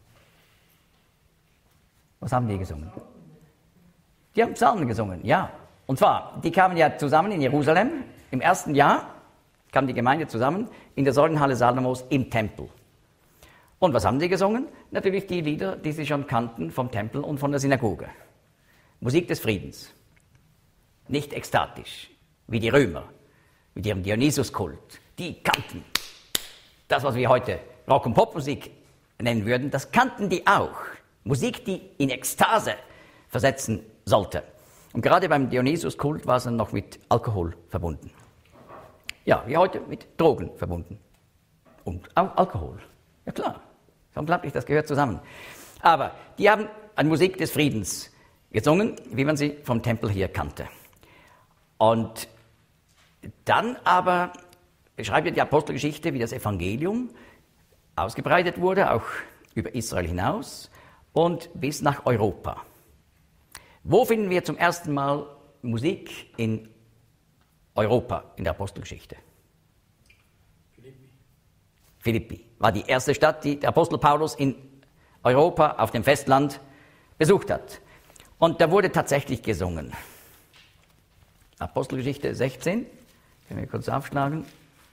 Was haben die gesungen? Die haben Psalmen gesungen, ja. Und zwar, die kamen ja zusammen in Jerusalem. Im ersten Jahr kam die Gemeinde zusammen in der Säulenhalle Salomos im Tempel. Und was haben sie gesungen? Natürlich die Lieder, die sie schon kannten vom Tempel und von der Synagoge. Musik des Friedens. Nicht ekstatisch, wie die Römer, mit ihrem Dionysuskult. Die kannten das, was wir heute Rock- und Popmusik nennen würden, das kannten die auch. Musik, die in Ekstase versetzen sollte. Und gerade beim Dionysuskult war es dann noch mit Alkohol verbunden. Ja, wie heute mit Drogen verbunden. Und auch Alkohol. Ja klar, unglaublich, das gehört zusammen. Aber die haben an Musik des Friedens gesungen, wie man sie vom Tempel hier kannte. Und dann aber beschreibt ja die Apostelgeschichte, wie das Evangelium ausgebreitet wurde, auch über Israel hinaus und bis nach Europa. Wo finden wir zum ersten Mal Musik in Europa in der Apostelgeschichte? Philippi. Philippi war die erste Stadt, die der Apostel Paulus in Europa auf dem Festland besucht hat. Und da wurde tatsächlich gesungen. Apostelgeschichte sechzehn, können wir kurz aufschlagen.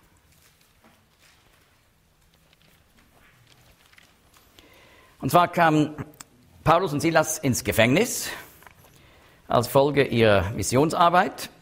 Und zwar kamen Paulus und Silas ins Gefängnis als Folge ihrer Missionsarbeit.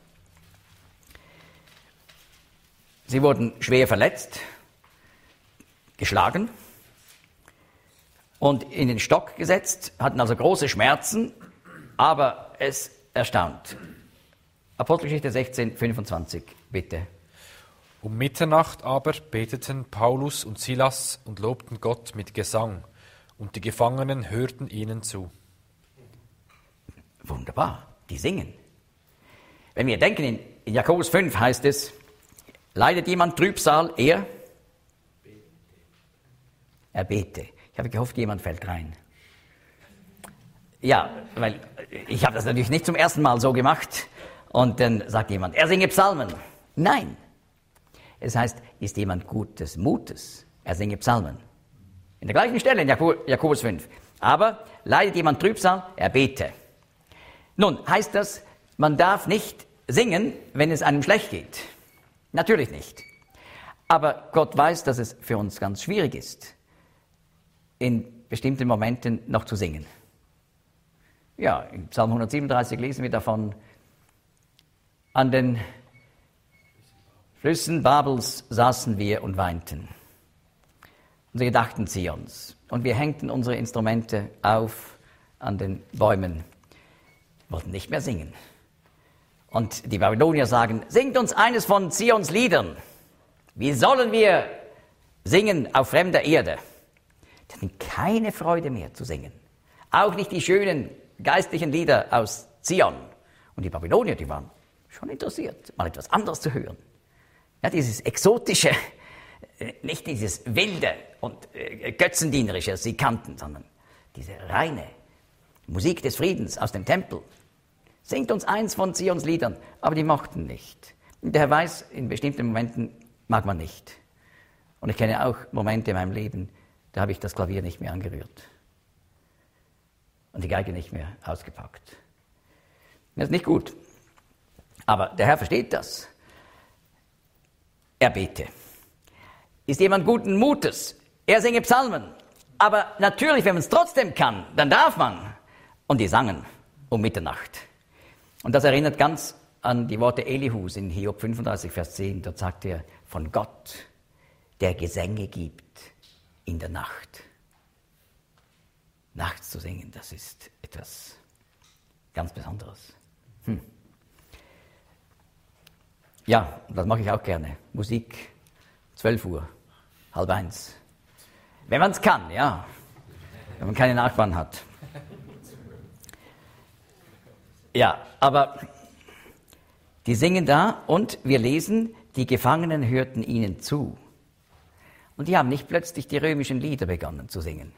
Sie wurden schwer verletzt, geschlagen und in den Stock gesetzt, hatten also große Schmerzen, aber es erstaunt. Apostelgeschichte sechzehn, fünfundzwanzig, bitte. Um Mitternacht aber beteten Paulus und Silas und lobten Gott mit Gesang, und die Gefangenen hörten ihnen zu. Wunderbar, die singen. Wenn wir denken, in, in Jakobus fünf heißt es, leidet jemand Trübsal, er? Er bete. Ich habe gehofft, jemand fällt rein. Ja, weil ich habe das natürlich nicht zum ersten Mal so gemacht. Und dann sagt jemand, er singe Psalmen. Nein. Es heißt, ist jemand gutes Mutes, er singe Psalmen. In der gleichen Stelle in Jakobus fünf. Aber leidet jemand Trübsal, er bete. Nun, heißt das, man darf nicht singen, wenn es einem schlecht geht? Natürlich nicht. Aber Gott weiß, dass es für uns ganz schwierig ist, in bestimmten Momenten noch zu singen. Ja, in Psalm hundertsiebenunddreißig lesen wir davon, an den Flüssen Babels saßen wir und weinten. Und wir gedachten Zions. Und wir hängten unsere Instrumente auf an den Bäumen, wollten nicht mehr singen. Und die Babylonier sagen, singt uns eines von Zions Liedern. Wie sollen wir singen auf fremder Erde? Die hatten keine Freude mehr zu singen. Auch nicht die schönen geistlichen Lieder aus Zion. Und die Babylonier, die waren schon interessiert, mal etwas anderes zu hören. Ja, dieses exotische, nicht dieses wilde und äh, götzendienerische, das sie kannten, sondern diese reine Musik des Friedens aus dem Tempel. Singt uns eins von Zions Liedern, aber die mochten nicht. Und der Herr weiß, in bestimmten Momenten mag man nicht. Und ich kenne auch Momente in meinem Leben, da habe ich das Klavier nicht mehr angerührt. Und die Geige nicht mehr ausgepackt. Das ist nicht gut. Aber der Herr versteht das. Er bete. Ist jemand guten Mutes? Er singe Psalmen. Aber natürlich, wenn man es trotzdem kann, dann darf man. Und die sangen um Mitternacht. Und das erinnert ganz an die Worte Elihus in Hiob fünfunddreißig, Vers zehn. Dort sagt er, von Gott, der Gesänge gibt in der Nacht. Nachts zu singen, das ist etwas ganz Besonderes. Hm. Ja, das mache ich auch gerne. Musik, zwölf Uhr, halb eins. Wenn man es kann, ja. Wenn man keine Nachbarn hat. Ja, aber die singen da und wir lesen, die Gefangenen hörten ihnen zu. Und die haben nicht plötzlich die römischen Lieder begonnen zu singen.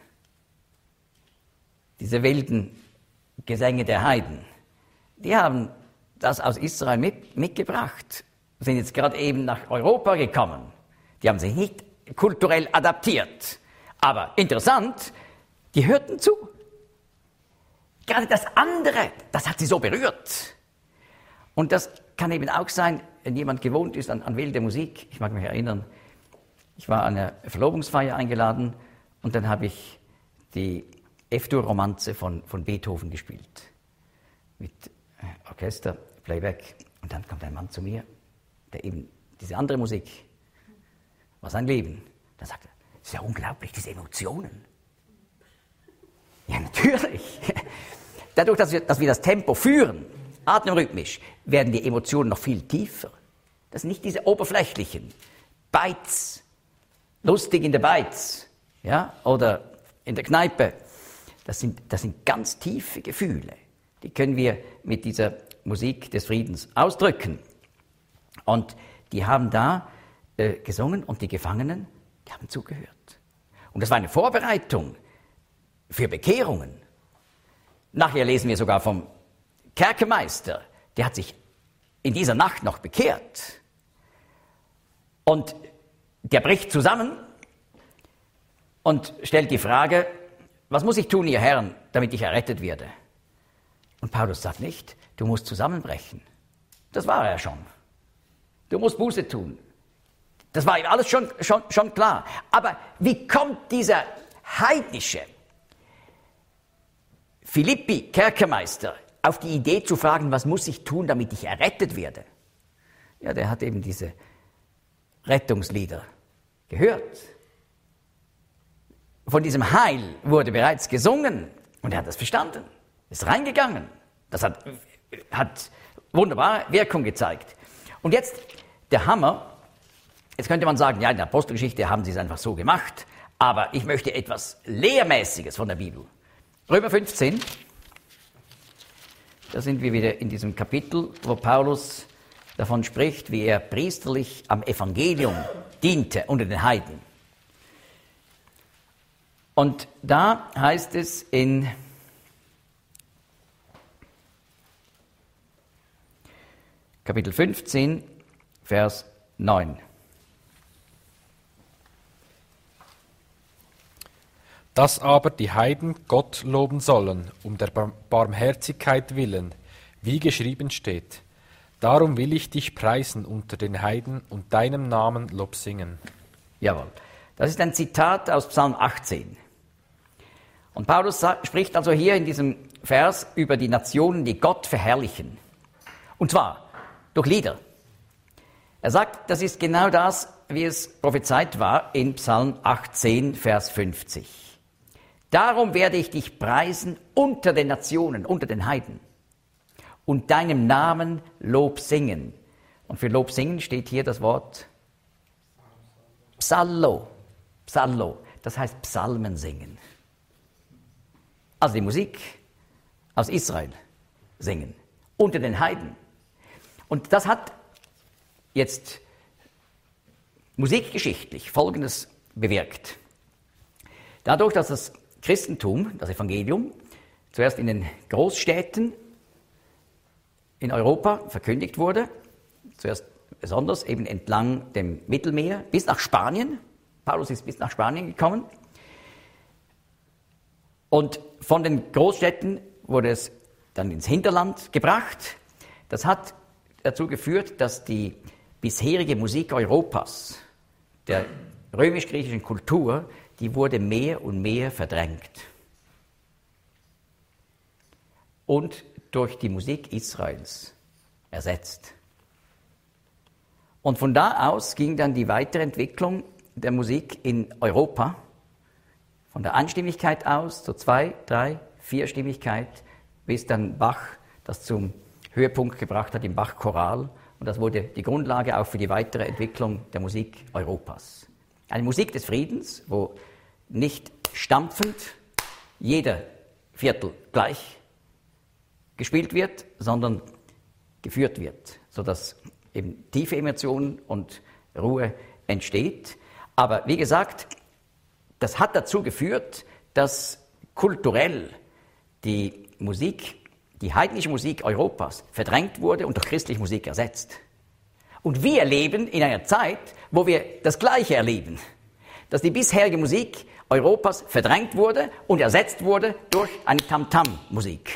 Diese wilden Gesänge der Heiden, die haben das aus Israel mit, mitgebracht, sind jetzt gerade eben nach Europa gekommen. Die haben sich nicht kulturell adaptiert. Aber interessant, die hörten zu. Gerade das andere, das hat sie so berührt. Und das kann eben auch sein, wenn jemand gewohnt ist an, an wilde Musik. Ich mag mich erinnern, ich war an einer Verlobungsfeier eingeladen und dann habe ich die F-Dur-Romanze von, von Beethoven gespielt. Mit Orchester, Playback. Und dann kommt ein Mann zu mir, der eben diese andere Musik war sein Leben. Dann sagt er, das ist ja unglaublich, diese Emotionen. Ja, natürlich. Dadurch, dass wir, dass wir das Tempo führen, atemrhythmisch, werden die Emotionen noch viel tiefer. Das sind nicht diese oberflächlichen Bites, lustig in der Bites, ja, oder in der Kneipe. Das sind, das sind ganz tiefe Gefühle. Die können wir mit dieser Musik des Friedens ausdrücken. Und die haben da äh, gesungen und die Gefangenen, die haben zugehört. Und das war eine Vorbereitung für Bekehrungen. Nachher lesen wir sogar vom Kerkermeister, der hat sich in dieser Nacht noch bekehrt. Und der bricht zusammen und stellt die Frage, was muss ich tun, ihr Herren, damit ich errettet werde? Und Paulus sagt nicht, du musst zusammenbrechen. Das war er schon. Du musst Buße tun. Das war ihm alles schon, schon, schon klar. Aber wie kommt dieser heidnische Philippi, Kerkermeister, auf die Idee zu fragen, was muss ich tun, damit ich errettet werde? Ja, der hat eben diese Rettungslieder gehört. Von diesem Heil wurde bereits gesungen und er hat das verstanden, ist reingegangen. Das hat, hat wunderbare Wirkung gezeigt. Und jetzt der Hammer, jetzt könnte man sagen, ja, in der Apostelgeschichte haben sie es einfach so gemacht, aber ich möchte etwas Lehrmäßiges von der Bibel. Römer fünfzehn, da sind wir wieder in diesem Kapitel, wo Paulus davon spricht, wie er priesterlich am Evangelium diente unter den Heiden. Und da heißt es in Kapitel fünfzehn, Vers neun. Dass aber die Heiden Gott loben sollen, um der Barmherzigkeit willen, wie geschrieben steht. Darum will ich dich preisen unter den Heiden und deinem Namen Lob singen. Jawohl, das ist ein Zitat aus Psalm achtzehn. Und Paulus spricht also hier in diesem Vers über die Nationen, die Gott verherrlichen. Und zwar durch Lieder. Er sagt, das ist genau das, wie es prophezeit war in Psalm achtzehn, Vers fünfzig. Darum werde ich dich preisen unter den Nationen, unter den Heiden und deinem Namen Lob singen. Und für Lob singen steht hier das Wort Psallo. Psallo, das heißt Psalmen singen. Also die Musik aus Israel singen, unter den Heiden. Und das hat jetzt musikgeschichtlich Folgendes bewirkt. Dadurch, dass das Christentum, das Evangelium, zuerst in den Großstädten in Europa verkündigt wurde, zuerst besonders eben entlang dem Mittelmeer bis nach Spanien. Paulus ist bis nach Spanien gekommen. Und von den Großstädten wurde es dann ins Hinterland gebracht. Das hat dazu geführt, dass die bisherige Musik Europas, der römisch-griechischen Kultur, die wurde mehr und mehr verdrängt. Und durch die Musik Israels ersetzt. Und von da aus ging dann die weitere Entwicklung der Musik in Europa, von der Einstimmigkeit aus zur Zwei-, Drei-, Vierstimmigkeit, bis dann Bach das zum Höhepunkt gebracht hat im Bach-Choral. Und das wurde die Grundlage auch für die weitere Entwicklung der Musik Europas. Eine Musik des Friedens, wo nicht stampfend jeder Viertel gleich gespielt wird, sondern geführt wird, sodass eben tiefe Emotionen und Ruhe entsteht. Aber wie gesagt, das hat dazu geführt, dass kulturell die Musik, die heidnische Musik Europas verdrängt wurde und durch christliche Musik ersetzt. Und wir leben in einer Zeit, wo wir das Gleiche erleben, dass die bisherige Musik Europas verdrängt wurde und ersetzt wurde durch eine Tam-Tam-Musik.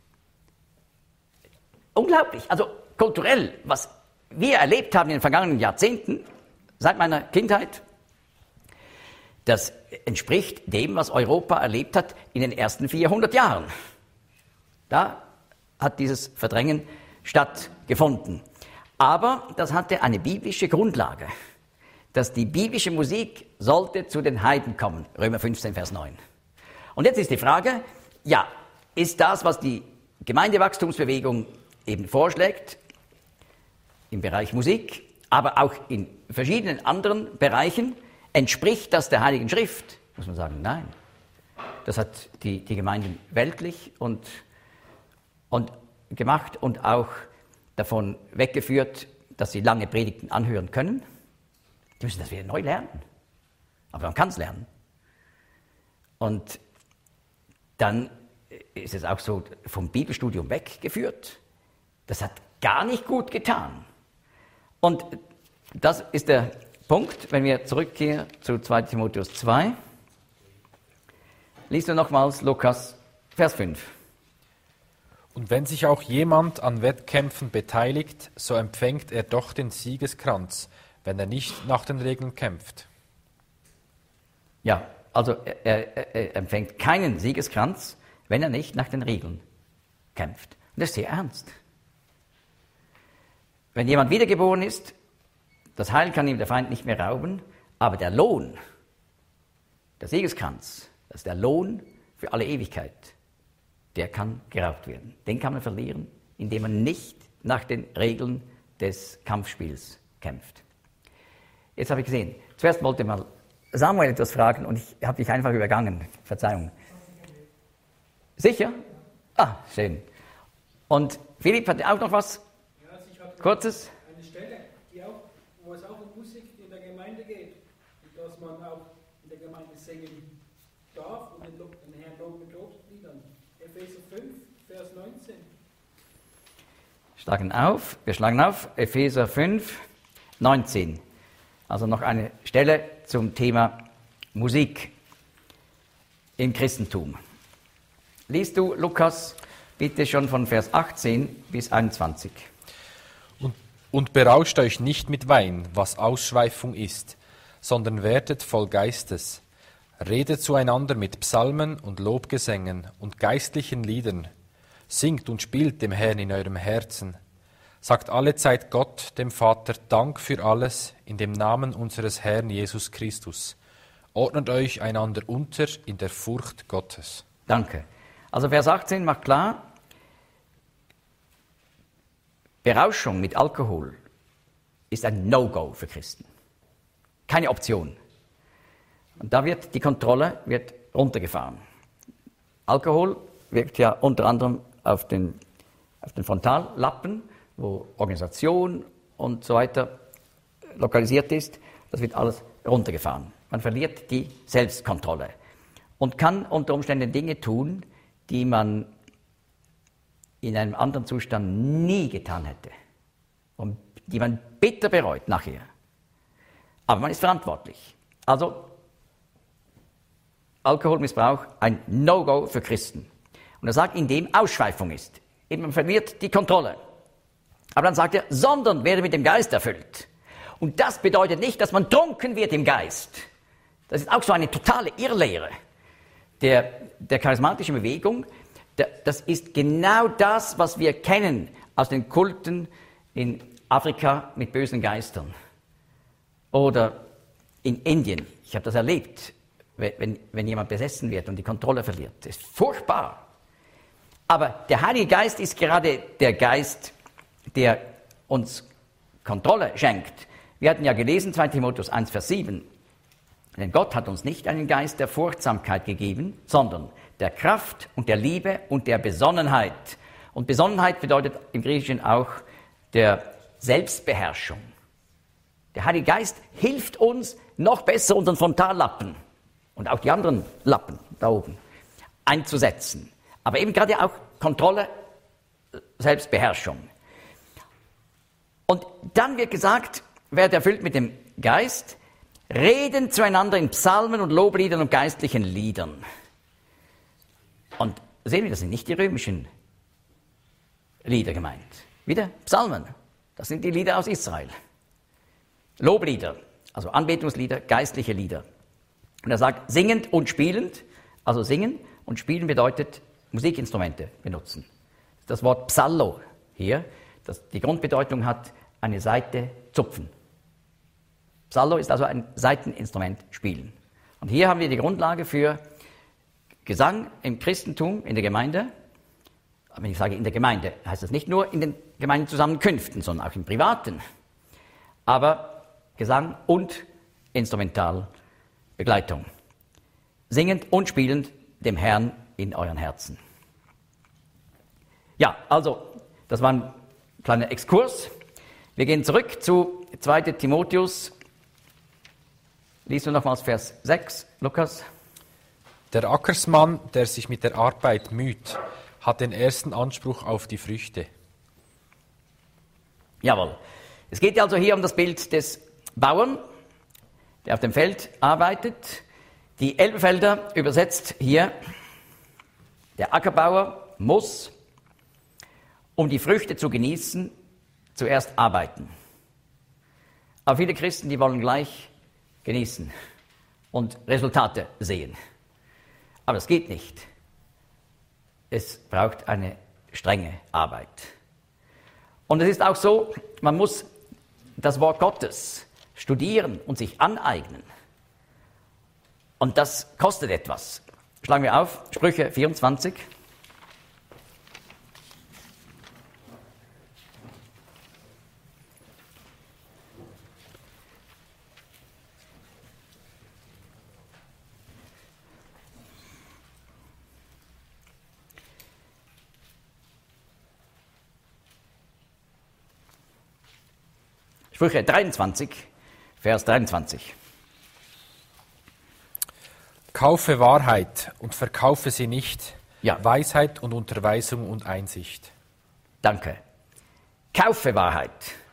Unglaublich, also kulturell, was wir erlebt haben in den vergangenen Jahrzehnten, seit meiner Kindheit, das entspricht dem, was Europa erlebt hat in den ersten vierhundert Jahren. Da hat dieses Verdrängen stattgefunden. Aber das hatte eine biblische Grundlage, dass die biblische Musik sollte zu den Heiden kommen. Römer fünfzehn, Vers neun. Und jetzt ist die Frage, ja, ist das, was die Gemeindewachstumsbewegung eben vorschlägt, im Bereich Musik, aber auch in verschiedenen anderen Bereichen, entspricht das der Heiligen Schrift? Muss man sagen, nein. Das hat die, die Gemeinden weltlich und, und gemacht und auch davon weggeführt, dass sie lange Predigten anhören können. Die müssen das wieder neu lernen. Aber man kann es lernen. Und dann ist es auch so vom Bibelstudium weggeführt. Das hat gar nicht gut getan. Und das ist der Punkt, wenn wir zurückkehren zu zweiter Timotheus zwei. Lies du nochmals Lukas, Vers fünf. Und wenn sich auch jemand an Wettkämpfen beteiligt, so empfängt er doch den Siegeskranz, wenn er nicht nach den Regeln kämpft. Ja, also er, er, er empfängt keinen Siegeskranz, wenn er nicht nach den Regeln kämpft. Und das ist sehr ernst. Wenn jemand wiedergeboren ist, das Heil kann ihm der Feind nicht mehr rauben, aber der Lohn, der Siegeskranz, das ist der Lohn für alle Ewigkeit, der kann geraubt werden. Den kann man verlieren, indem man nicht nach den Regeln des Kampfspiels kämpft. Jetzt habe ich gesehen, zuerst wollte mal Samuel etwas fragen und ich habe dich einfach übergangen. Verzeihung. Sicher? Ah, schön. Und Philipp hatte auch noch was Ja, also ich hatte Kurzes? eine Stelle, die auch, wo es auch um Musik in der Gemeinde geht. Und dass man auch in der Gemeinde singen darf und den, Lo- den Herrn loben mit Lobsliedern. Epheser fünf, Vers neunzehn. Schlagen auf, wir schlagen auf, Epheser fünf, neunzehn. Also noch eine Stelle zum Thema Musik im Christentum. Liest du, Lukas, bitte schon von Vers achtzehn bis einundzwanzig. Und, und berauscht euch nicht mit Wein, was Ausschweifung ist, sondern werdet voll Geistes. Redet zueinander mit Psalmen und Lobgesängen und geistlichen Liedern. Singt und spielt dem Herrn in eurem Herzen. Sagt allezeit Gott, dem Vater, Dank für alles in dem Namen unseres Herrn Jesus Christus. Ordnet euch einander unter in der Furcht Gottes. Danke. Also Vers achtzehn macht klar, Berauschung mit Alkohol ist ein No-Go für Christen. Keine Option. Und da wird die Kontrolle wird runtergefahren. Alkohol wirkt ja unter anderem auf den, auf den Frontallappen, wo Organisation und so weiter lokalisiert ist. Das wird alles runtergefahren. Man verliert die Selbstkontrolle und kann unter Umständen Dinge tun, die man in einem anderen Zustand nie getan hätte und die man bitter bereut nachher. Aber man ist verantwortlich. Also Alkoholmissbrauch ein No-Go für Christen. Und er sagt, in dem Ausschweifung ist. Eben man verliert die Kontrolle. Aber dann sagt er, sondern werde mit dem Geist erfüllt. Und das bedeutet nicht, dass man trunken wird im Geist. Das ist auch so eine totale Irrlehre der, der charismatischen Bewegung. Das ist genau das, was wir kennen aus den Kulten in Afrika mit bösen Geistern. Oder in Indien. Ich habe das erlebt, wenn, wenn jemand besessen wird und die Kontrolle verliert. Das ist furchtbar. Aber der Heilige Geist ist gerade der Geist, der uns Kontrolle schenkt. Wir hatten ja gelesen, zweiter Timotheus eins, Vers sieben. Denn Gott hat uns nicht einen Geist der Furchtsamkeit gegeben, sondern der Kraft und der Liebe und der Besonnenheit. Und Besonnenheit bedeutet im Griechischen auch der Selbstbeherrschung. Der Heilige Geist hilft uns, noch besser unseren Frontallappen und auch die anderen Lappen da oben einzusetzen. Aber eben gerade auch Kontrolle, Selbstbeherrschung. Und dann wird gesagt, werdet erfüllt mit dem Geist, reden zueinander in Psalmen und Lobliedern und geistlichen Liedern. Und sehen wir, das sind nicht die römischen Lieder gemeint. Wieder Psalmen, das sind die Lieder aus Israel. Loblieder, also Anbetungslieder, geistliche Lieder. Und er sagt, singend und spielend, also singen und spielen bedeutet Musikinstrumente benutzen. Das Wort Psallo hier, das die Grundbedeutung hat, eine Saite zupfen. Psallo ist also ein Saiteninstrument spielen. Und hier haben wir die Grundlage für Gesang im Christentum, in der Gemeinde. Wenn ich sage in der Gemeinde, heißt das nicht nur in den Gemeindezusammenkünften, sondern auch im Privaten. Aber Gesang und Instrumentalbegleitung. Singend und spielend dem Herrn in euren Herzen. Ja, also, das war ein kleiner Exkurs. Wir gehen zurück zu zweiter Timotheus. Lies du nochmals Vers sechs, Lukas. Der Ackersmann, der sich mit der Arbeit müht, hat den ersten Anspruch auf die Früchte. Jawohl. Es geht also hier um das Bild des Bauern, der auf dem Feld arbeitet. Die Elberfelder übersetzt hier, der Ackerbauer muss, um die Früchte zu genießen, zuerst arbeiten. Aber viele Christen, die wollen gleich genießen und Resultate sehen. Aber es geht nicht. Es braucht eine strenge Arbeit. Und es ist auch so, man muss das Wort Gottes studieren und sich aneignen. Und das kostet etwas. Schlagen wir auf, Sprüche vierundzwanzig. Sprüche dreiundzwanzig, Vers dreiundzwanzig. Kaufe Wahrheit und verkaufe sie nicht. Ja. Weisheit und Unterweisung und Einsicht. Danke. Kaufe Wahrheit.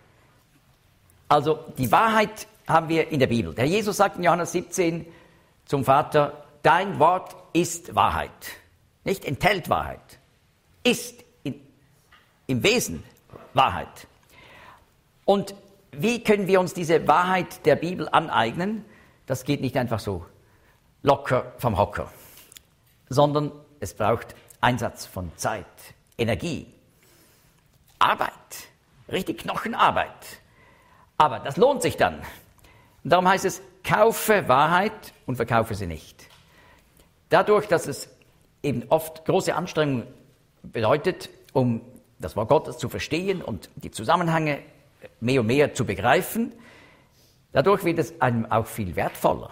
Also die Wahrheit haben wir in der Bibel. Der Jesus sagt in Johannes siebzehn zum Vater, dein Wort ist Wahrheit. Nicht enthält Wahrheit. Ist in, im Wesen Wahrheit. Und wie können wir uns diese Wahrheit der Bibel aneignen? Das geht nicht einfach so locker vom Hocker, sondern es braucht Einsatz von Zeit, Energie, Arbeit, richtig Knochenarbeit. Aber das lohnt sich dann. Und darum heißt es, kaufe Wahrheit und verkaufe sie nicht. Dadurch, dass es eben oft große Anstrengungen bedeutet, um das Wort Gottes zu verstehen und die Zusammenhänge mehr und mehr zu begreifen, dadurch wird es einem auch viel wertvoller.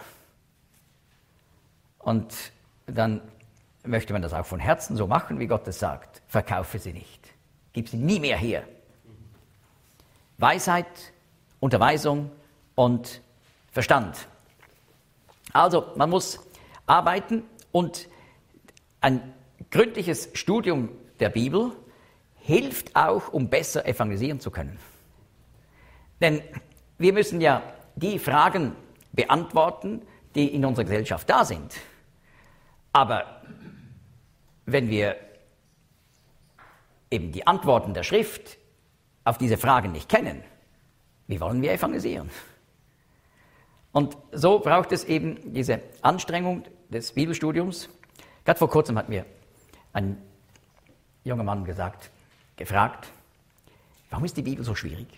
Und dann möchte man das auch von Herzen so machen, wie Gott es sagt. Verkaufe sie nicht. Gib sie nie mehr her. Weisheit, Unterweisung und Verstand. Also, man muss arbeiten und ein gründliches Studium der Bibel hilft auch, um besser evangelisieren zu können. Denn wir müssen ja die Fragen beantworten, die in unserer Gesellschaft da sind. Aber wenn wir eben die Antworten der Schrift auf diese Fragen nicht kennen, wie wollen wir evangelisieren? Und so braucht es eben diese Anstrengung des Bibelstudiums. Gerade vor kurzem hat mir ein junger Mann gesagt, gefragt, warum ist die Bibel so schwierig?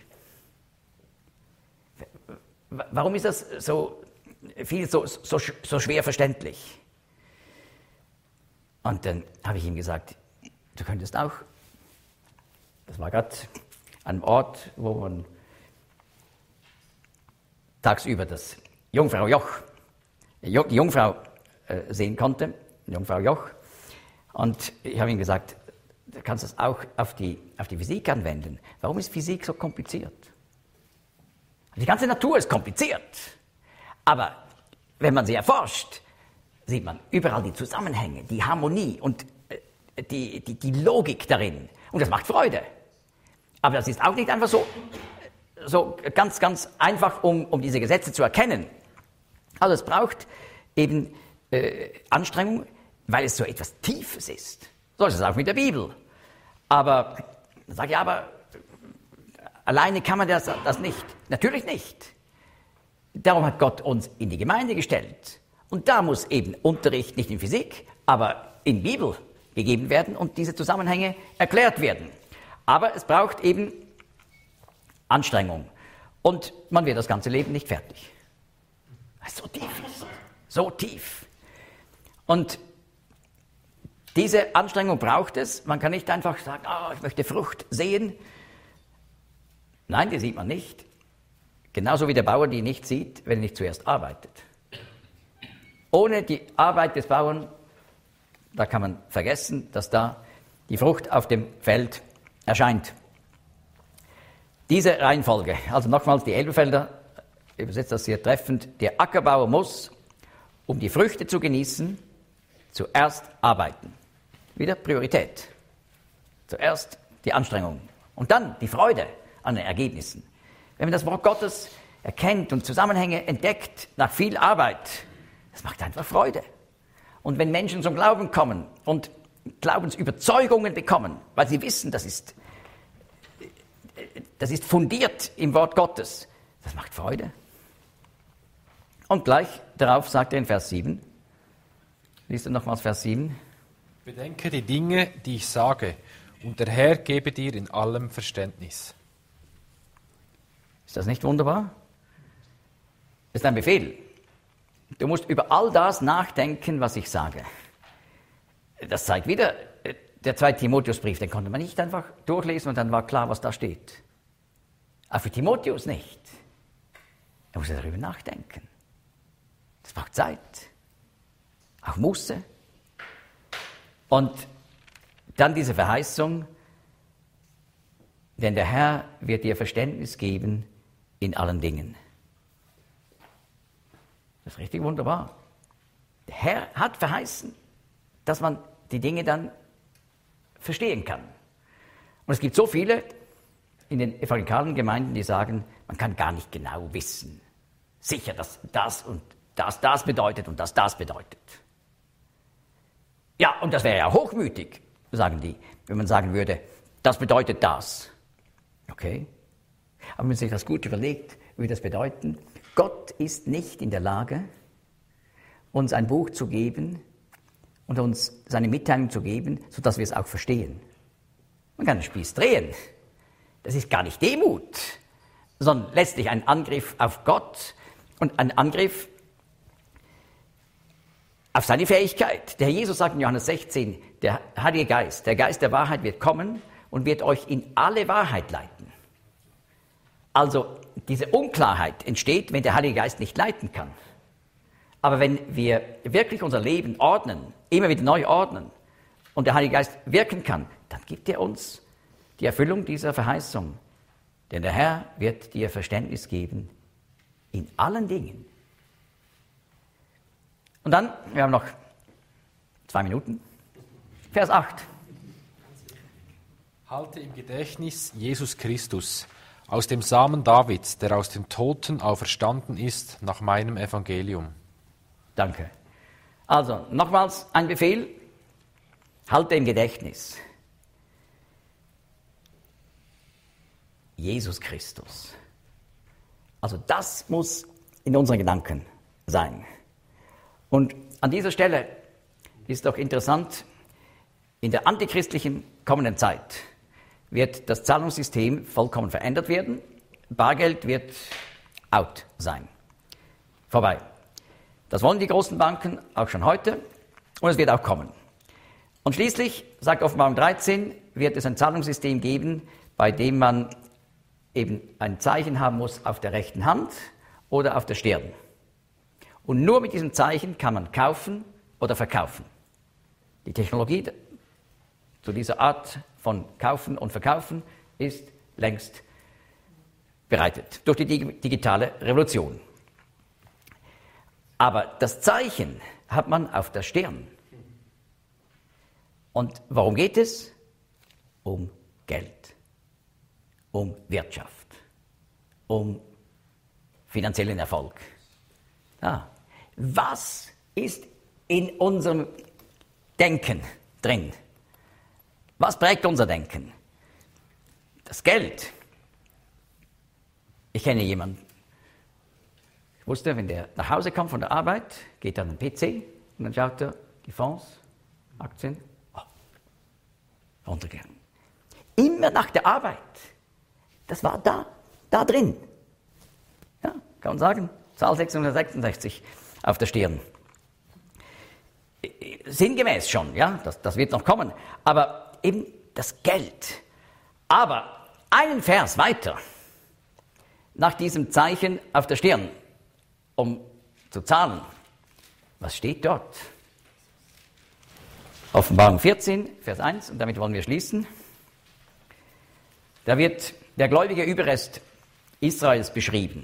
Warum ist das so viel so, so, so schwer verständlich? Und dann habe ich ihm gesagt, du könntest auch, das war gerade an einem Ort, wo man tagsüber das Jungfrau Joch, die Jungfrau äh, sehen konnte, Jungfrau Joch. Und ich habe ihm gesagt, du kannst das auch auf die, auf die Physik anwenden. Warum ist Physik so kompliziert? Die ganze Natur ist kompliziert. Aber wenn man sie erforscht, sieht man überall die Zusammenhänge, die Harmonie und die, die, die Logik darin. Und das macht Freude. Aber das ist auch nicht einfach so, so ganz, ganz einfach, um, um diese Gesetze zu erkennen. Also es braucht eben äh, Anstrengung, weil es so etwas Tiefes ist. So ist es auch mit der Bibel. Aber, dann sage ich, aber alleine kann man das, das nicht. Natürlich nicht. Darum hat Gott uns in die Gemeinde gestellt. Und da muss eben Unterricht nicht in Physik, aber in Bibel gegeben werden und diese Zusammenhänge erklärt werden. Aber es braucht eben Anstrengung. Und man wird das ganze Leben nicht fertig. Weil es so tief ist. So tief. Und diese Anstrengung braucht es. Man kann nicht einfach sagen, oh, ich möchte Frucht sehen. Nein, die sieht man nicht. Genauso wie der Bauer die nicht sieht, wenn er nicht zuerst arbeitet. Ohne die Arbeit des Bauern, da kann man vergessen, dass da die Frucht auf dem Feld erscheint. Diese Reihenfolge, also nochmals die Elberfelder, übersetzt das sehr treffend, der Ackerbauer muss, um die Früchte zu genießen, zuerst arbeiten. Wieder Priorität. Zuerst die Anstrengung und dann die Freude an den Ergebnissen. Wenn man das Wort Gottes erkennt und Zusammenhänge entdeckt nach viel Arbeit, das macht einfach Freude. Und wenn Menschen zum Glauben kommen und Glaubensüberzeugungen bekommen, weil sie wissen, das ist, das ist fundiert im Wort Gottes, das macht Freude. Und gleich darauf sagt er in Vers sieben, liest du nochmals Vers sieben. Bedenke die Dinge, die ich sage, und der Herr gebe dir in allem Verständnis. Ist das nicht wunderbar? Das ist ein Befehl. Du musst über all das nachdenken, was ich sage. Das zeigt wieder, der zweite Timotheusbrief, den konnte man nicht einfach durchlesen und dann war klar, was da steht. Aber für Timotheus nicht. Er muss darüber nachdenken. Das braucht Zeit. Auch Muße. Und dann diese Verheißung, denn der Herr wird dir Verständnis geben in allen Dingen. Das ist richtig wunderbar. Der Herr hat verheißen, dass man die Dinge dann verstehen kann. Und es gibt so viele in den evangelikalen Gemeinden, die sagen, man kann gar nicht genau wissen, sicher, dass das und das das bedeutet und das das bedeutet. Ja, und das wäre ja hochmütig, sagen die, wenn man sagen würde, das bedeutet das. Okay, aber wenn man sich das gut überlegt, würde das bedeuten, Gott ist nicht in der Lage, uns ein Buch zu geben und uns seine Mitteilung zu geben, sodass wir es auch verstehen. Man kann den Spieß drehen. Das ist gar nicht Demut, sondern letztlich ein Angriff auf Gott und ein Angriff auf seine Fähigkeit. Der Herr Jesus sagt in Johannes sechzehn, der Heilige Geist, der Geist der Wahrheit wird kommen und wird euch in alle Wahrheit leiten. Also diese Unklarheit entsteht, wenn der Heilige Geist nicht leiten kann. Aber wenn wir wirklich unser Leben ordnen, immer wieder neu ordnen und der Heilige Geist wirken kann, dann gibt er uns die Erfüllung dieser Verheißung. Denn der Herr wird dir Verständnis geben in allen Dingen. Und dann, wir haben noch zwei Minuten, Vers acht. Halte im Gedächtnis Jesus Christus, aus dem Samen Davids, der aus den Toten auferstanden ist, nach meinem Evangelium. Danke. Also, nochmals ein Befehl, halte im Gedächtnis. Jesus Christus. Also das muss in unseren Gedanken sein. Und an dieser Stelle ist doch interessant, in der antichristlichen kommenden Zeit wird das Zahlungssystem vollkommen verändert werden. Bargeld wird out sein. Vorbei. Das wollen die großen Banken auch schon heute und es wird auch kommen. Und schließlich, sagt Offenbarung dreizehn, wird es ein Zahlungssystem geben, bei dem man eben ein Zeichen haben muss auf der rechten Hand oder auf der Stirn. Und nur mit diesem Zeichen kann man kaufen oder verkaufen. Die Technologie zu dieser Art von Kaufen und Verkaufen ist längst bereitet durch die digitale Revolution. Aber das Zeichen hat man auf der Stirn. Und worum geht es? Um Geld, um Wirtschaft, um finanziellen Erfolg. Ah. Was ist in unserem Denken drin? Was prägt unser Denken? Das Geld. Ich kenne jemanden, ich wusste, wenn der nach Hause kommt von der Arbeit, geht er an den P C und dann schaut er die Fonds, Aktien, oh, runtergegangen. Immer nach der Arbeit. Das war da, da drin. Ja, kann man sagen, Zahl sechshundertsechsundsechzig auf der Stirn. Sinngemäß schon, ja, das, das wird noch kommen. Aber eben das Geld. Aber einen Vers weiter, nach diesem Zeichen auf der Stirn, um zu zahlen. Was steht dort? Offenbarung vierzehn, Vers eins, und damit wollen wir schließen. Da wird der gläubige Überrest Israels beschrieben,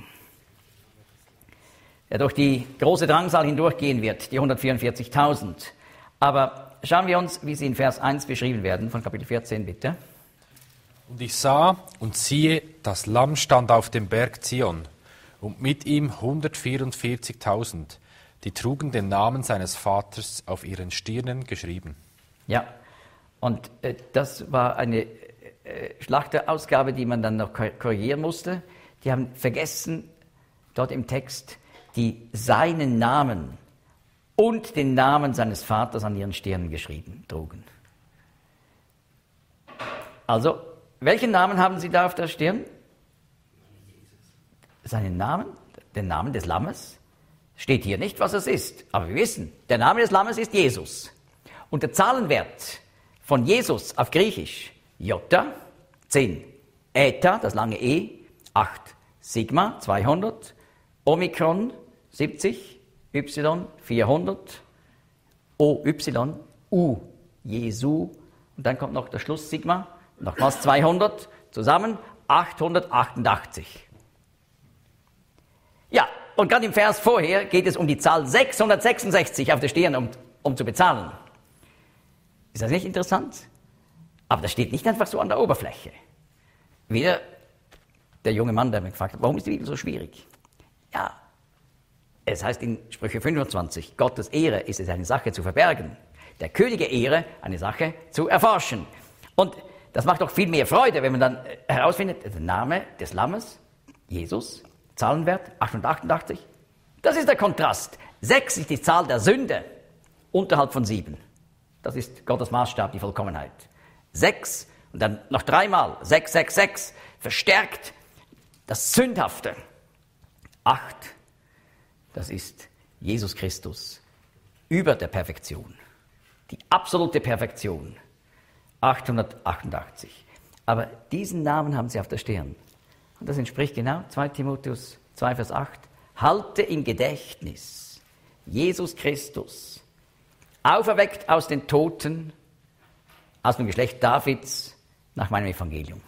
der durch die große Drangsal hindurchgehen wird, die hundertvierundvierzigtausend. Aber schauen wir uns, wie sie in Vers eins beschrieben werden, von Kapitel vierzehn, bitte. Und ich sah und siehe, das Lamm stand auf dem Berg Zion, und mit ihm hundertvierundvierzigtausend, die trugen den Namen seines Vaters auf ihren Stirnen geschrieben. Ja, und äh, das war eine äh, Schlachterausgabe, die man dann noch korrigieren musste. Die haben vergessen, dort im Text, die seinen Namen und den Namen seines Vaters an ihren Stirnen geschrieben trugen. Also, welchen Namen haben sie da auf der Stirn? Seinen Namen, den Namen des Lammes. Steht hier nicht, was es ist, aber wir wissen, der Name des Lammes ist Jesus. Und der Zahlenwert von Jesus auf Griechisch, Jota, zehn, Eta, das lange E, acht, Sigma, zweihundert, Omikron, siebzig, Y, vierhundert, O, Y, U, Jesu, und dann kommt noch der Schluss Sigma, nochmals zweihundert, zusammen achthundertachtundachtzig. Ja, und gerade im Vers vorher geht es um die Zahl sechshundertsechsundsechzig auf der Stirn, um, um zu bezahlen. Ist das nicht interessant? Aber das steht nicht einfach so an der Oberfläche. Wieder der junge Mann, der mich gefragt hat, warum ist die Bibel so schwierig? Ja, es heißt in Sprüche fünfundzwanzig, Gottes Ehre ist es, eine Sache zu verbergen, der Könige Ehre eine Sache zu erforschen. Und das macht doch viel mehr Freude, wenn man dann herausfindet, der Name des Lammes, Jesus, Zahlenwert achthundertachtundachtzig. Das ist der Kontrast. Sechs ist die Zahl der Sünde, unterhalb von sieben. Das ist Gottes Maßstab, die Vollkommenheit. Sechs und dann noch dreimal, sechs, sechs, sechs, verstärkt das Sündhafte. Acht, das ist Jesus Christus, über der Perfektion. Die absolute Perfektion. achthundertachtundachtzig. Aber diesen Namen haben sie auf der Stirn. Und das entspricht genau zweiter Timotheus zwei, Vers acht. Halte im Gedächtnis Jesus Christus, auferweckt aus den Toten, aus dem Geschlecht Davids, nach meinem Evangelium.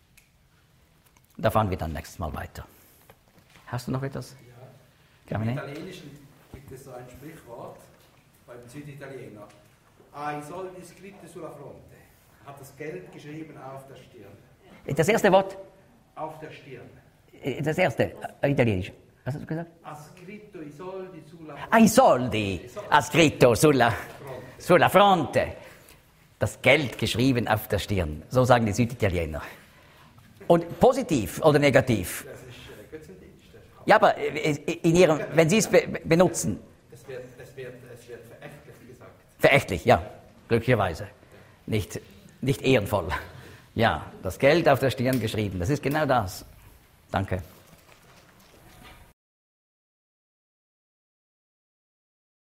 Da fahren wir dann nächstes Mal weiter. Hast du noch etwas? Ja. Im Italienischen gibt es so ein Sprichwort beim Süditaliener. Ai soldi scritti sulla fronte. Hat das Geld geschrieben auf der Stirn. Das erste Wort? Auf der Stirn. Das erste, äh, italienisch. Was hast du gesagt? Ha scritto i soldi sulla fronte. Ah, i soldi. Ha scritto sulla, sulla fronte. Das Geld geschrieben auf der Stirn. So sagen die Süditaliener. Und positiv oder negativ? Das ist äh, Götzendienst. Ja, aber in ihrem, wenn Sie es be benutzen. Es wird, es, wird, es wird verächtlich gesagt. Verächtlich, ja. Glücklicherweise. Nicht, nicht ehrenvoll. Ja, das Geld auf der Stirn geschrieben. Das ist genau das. Danke.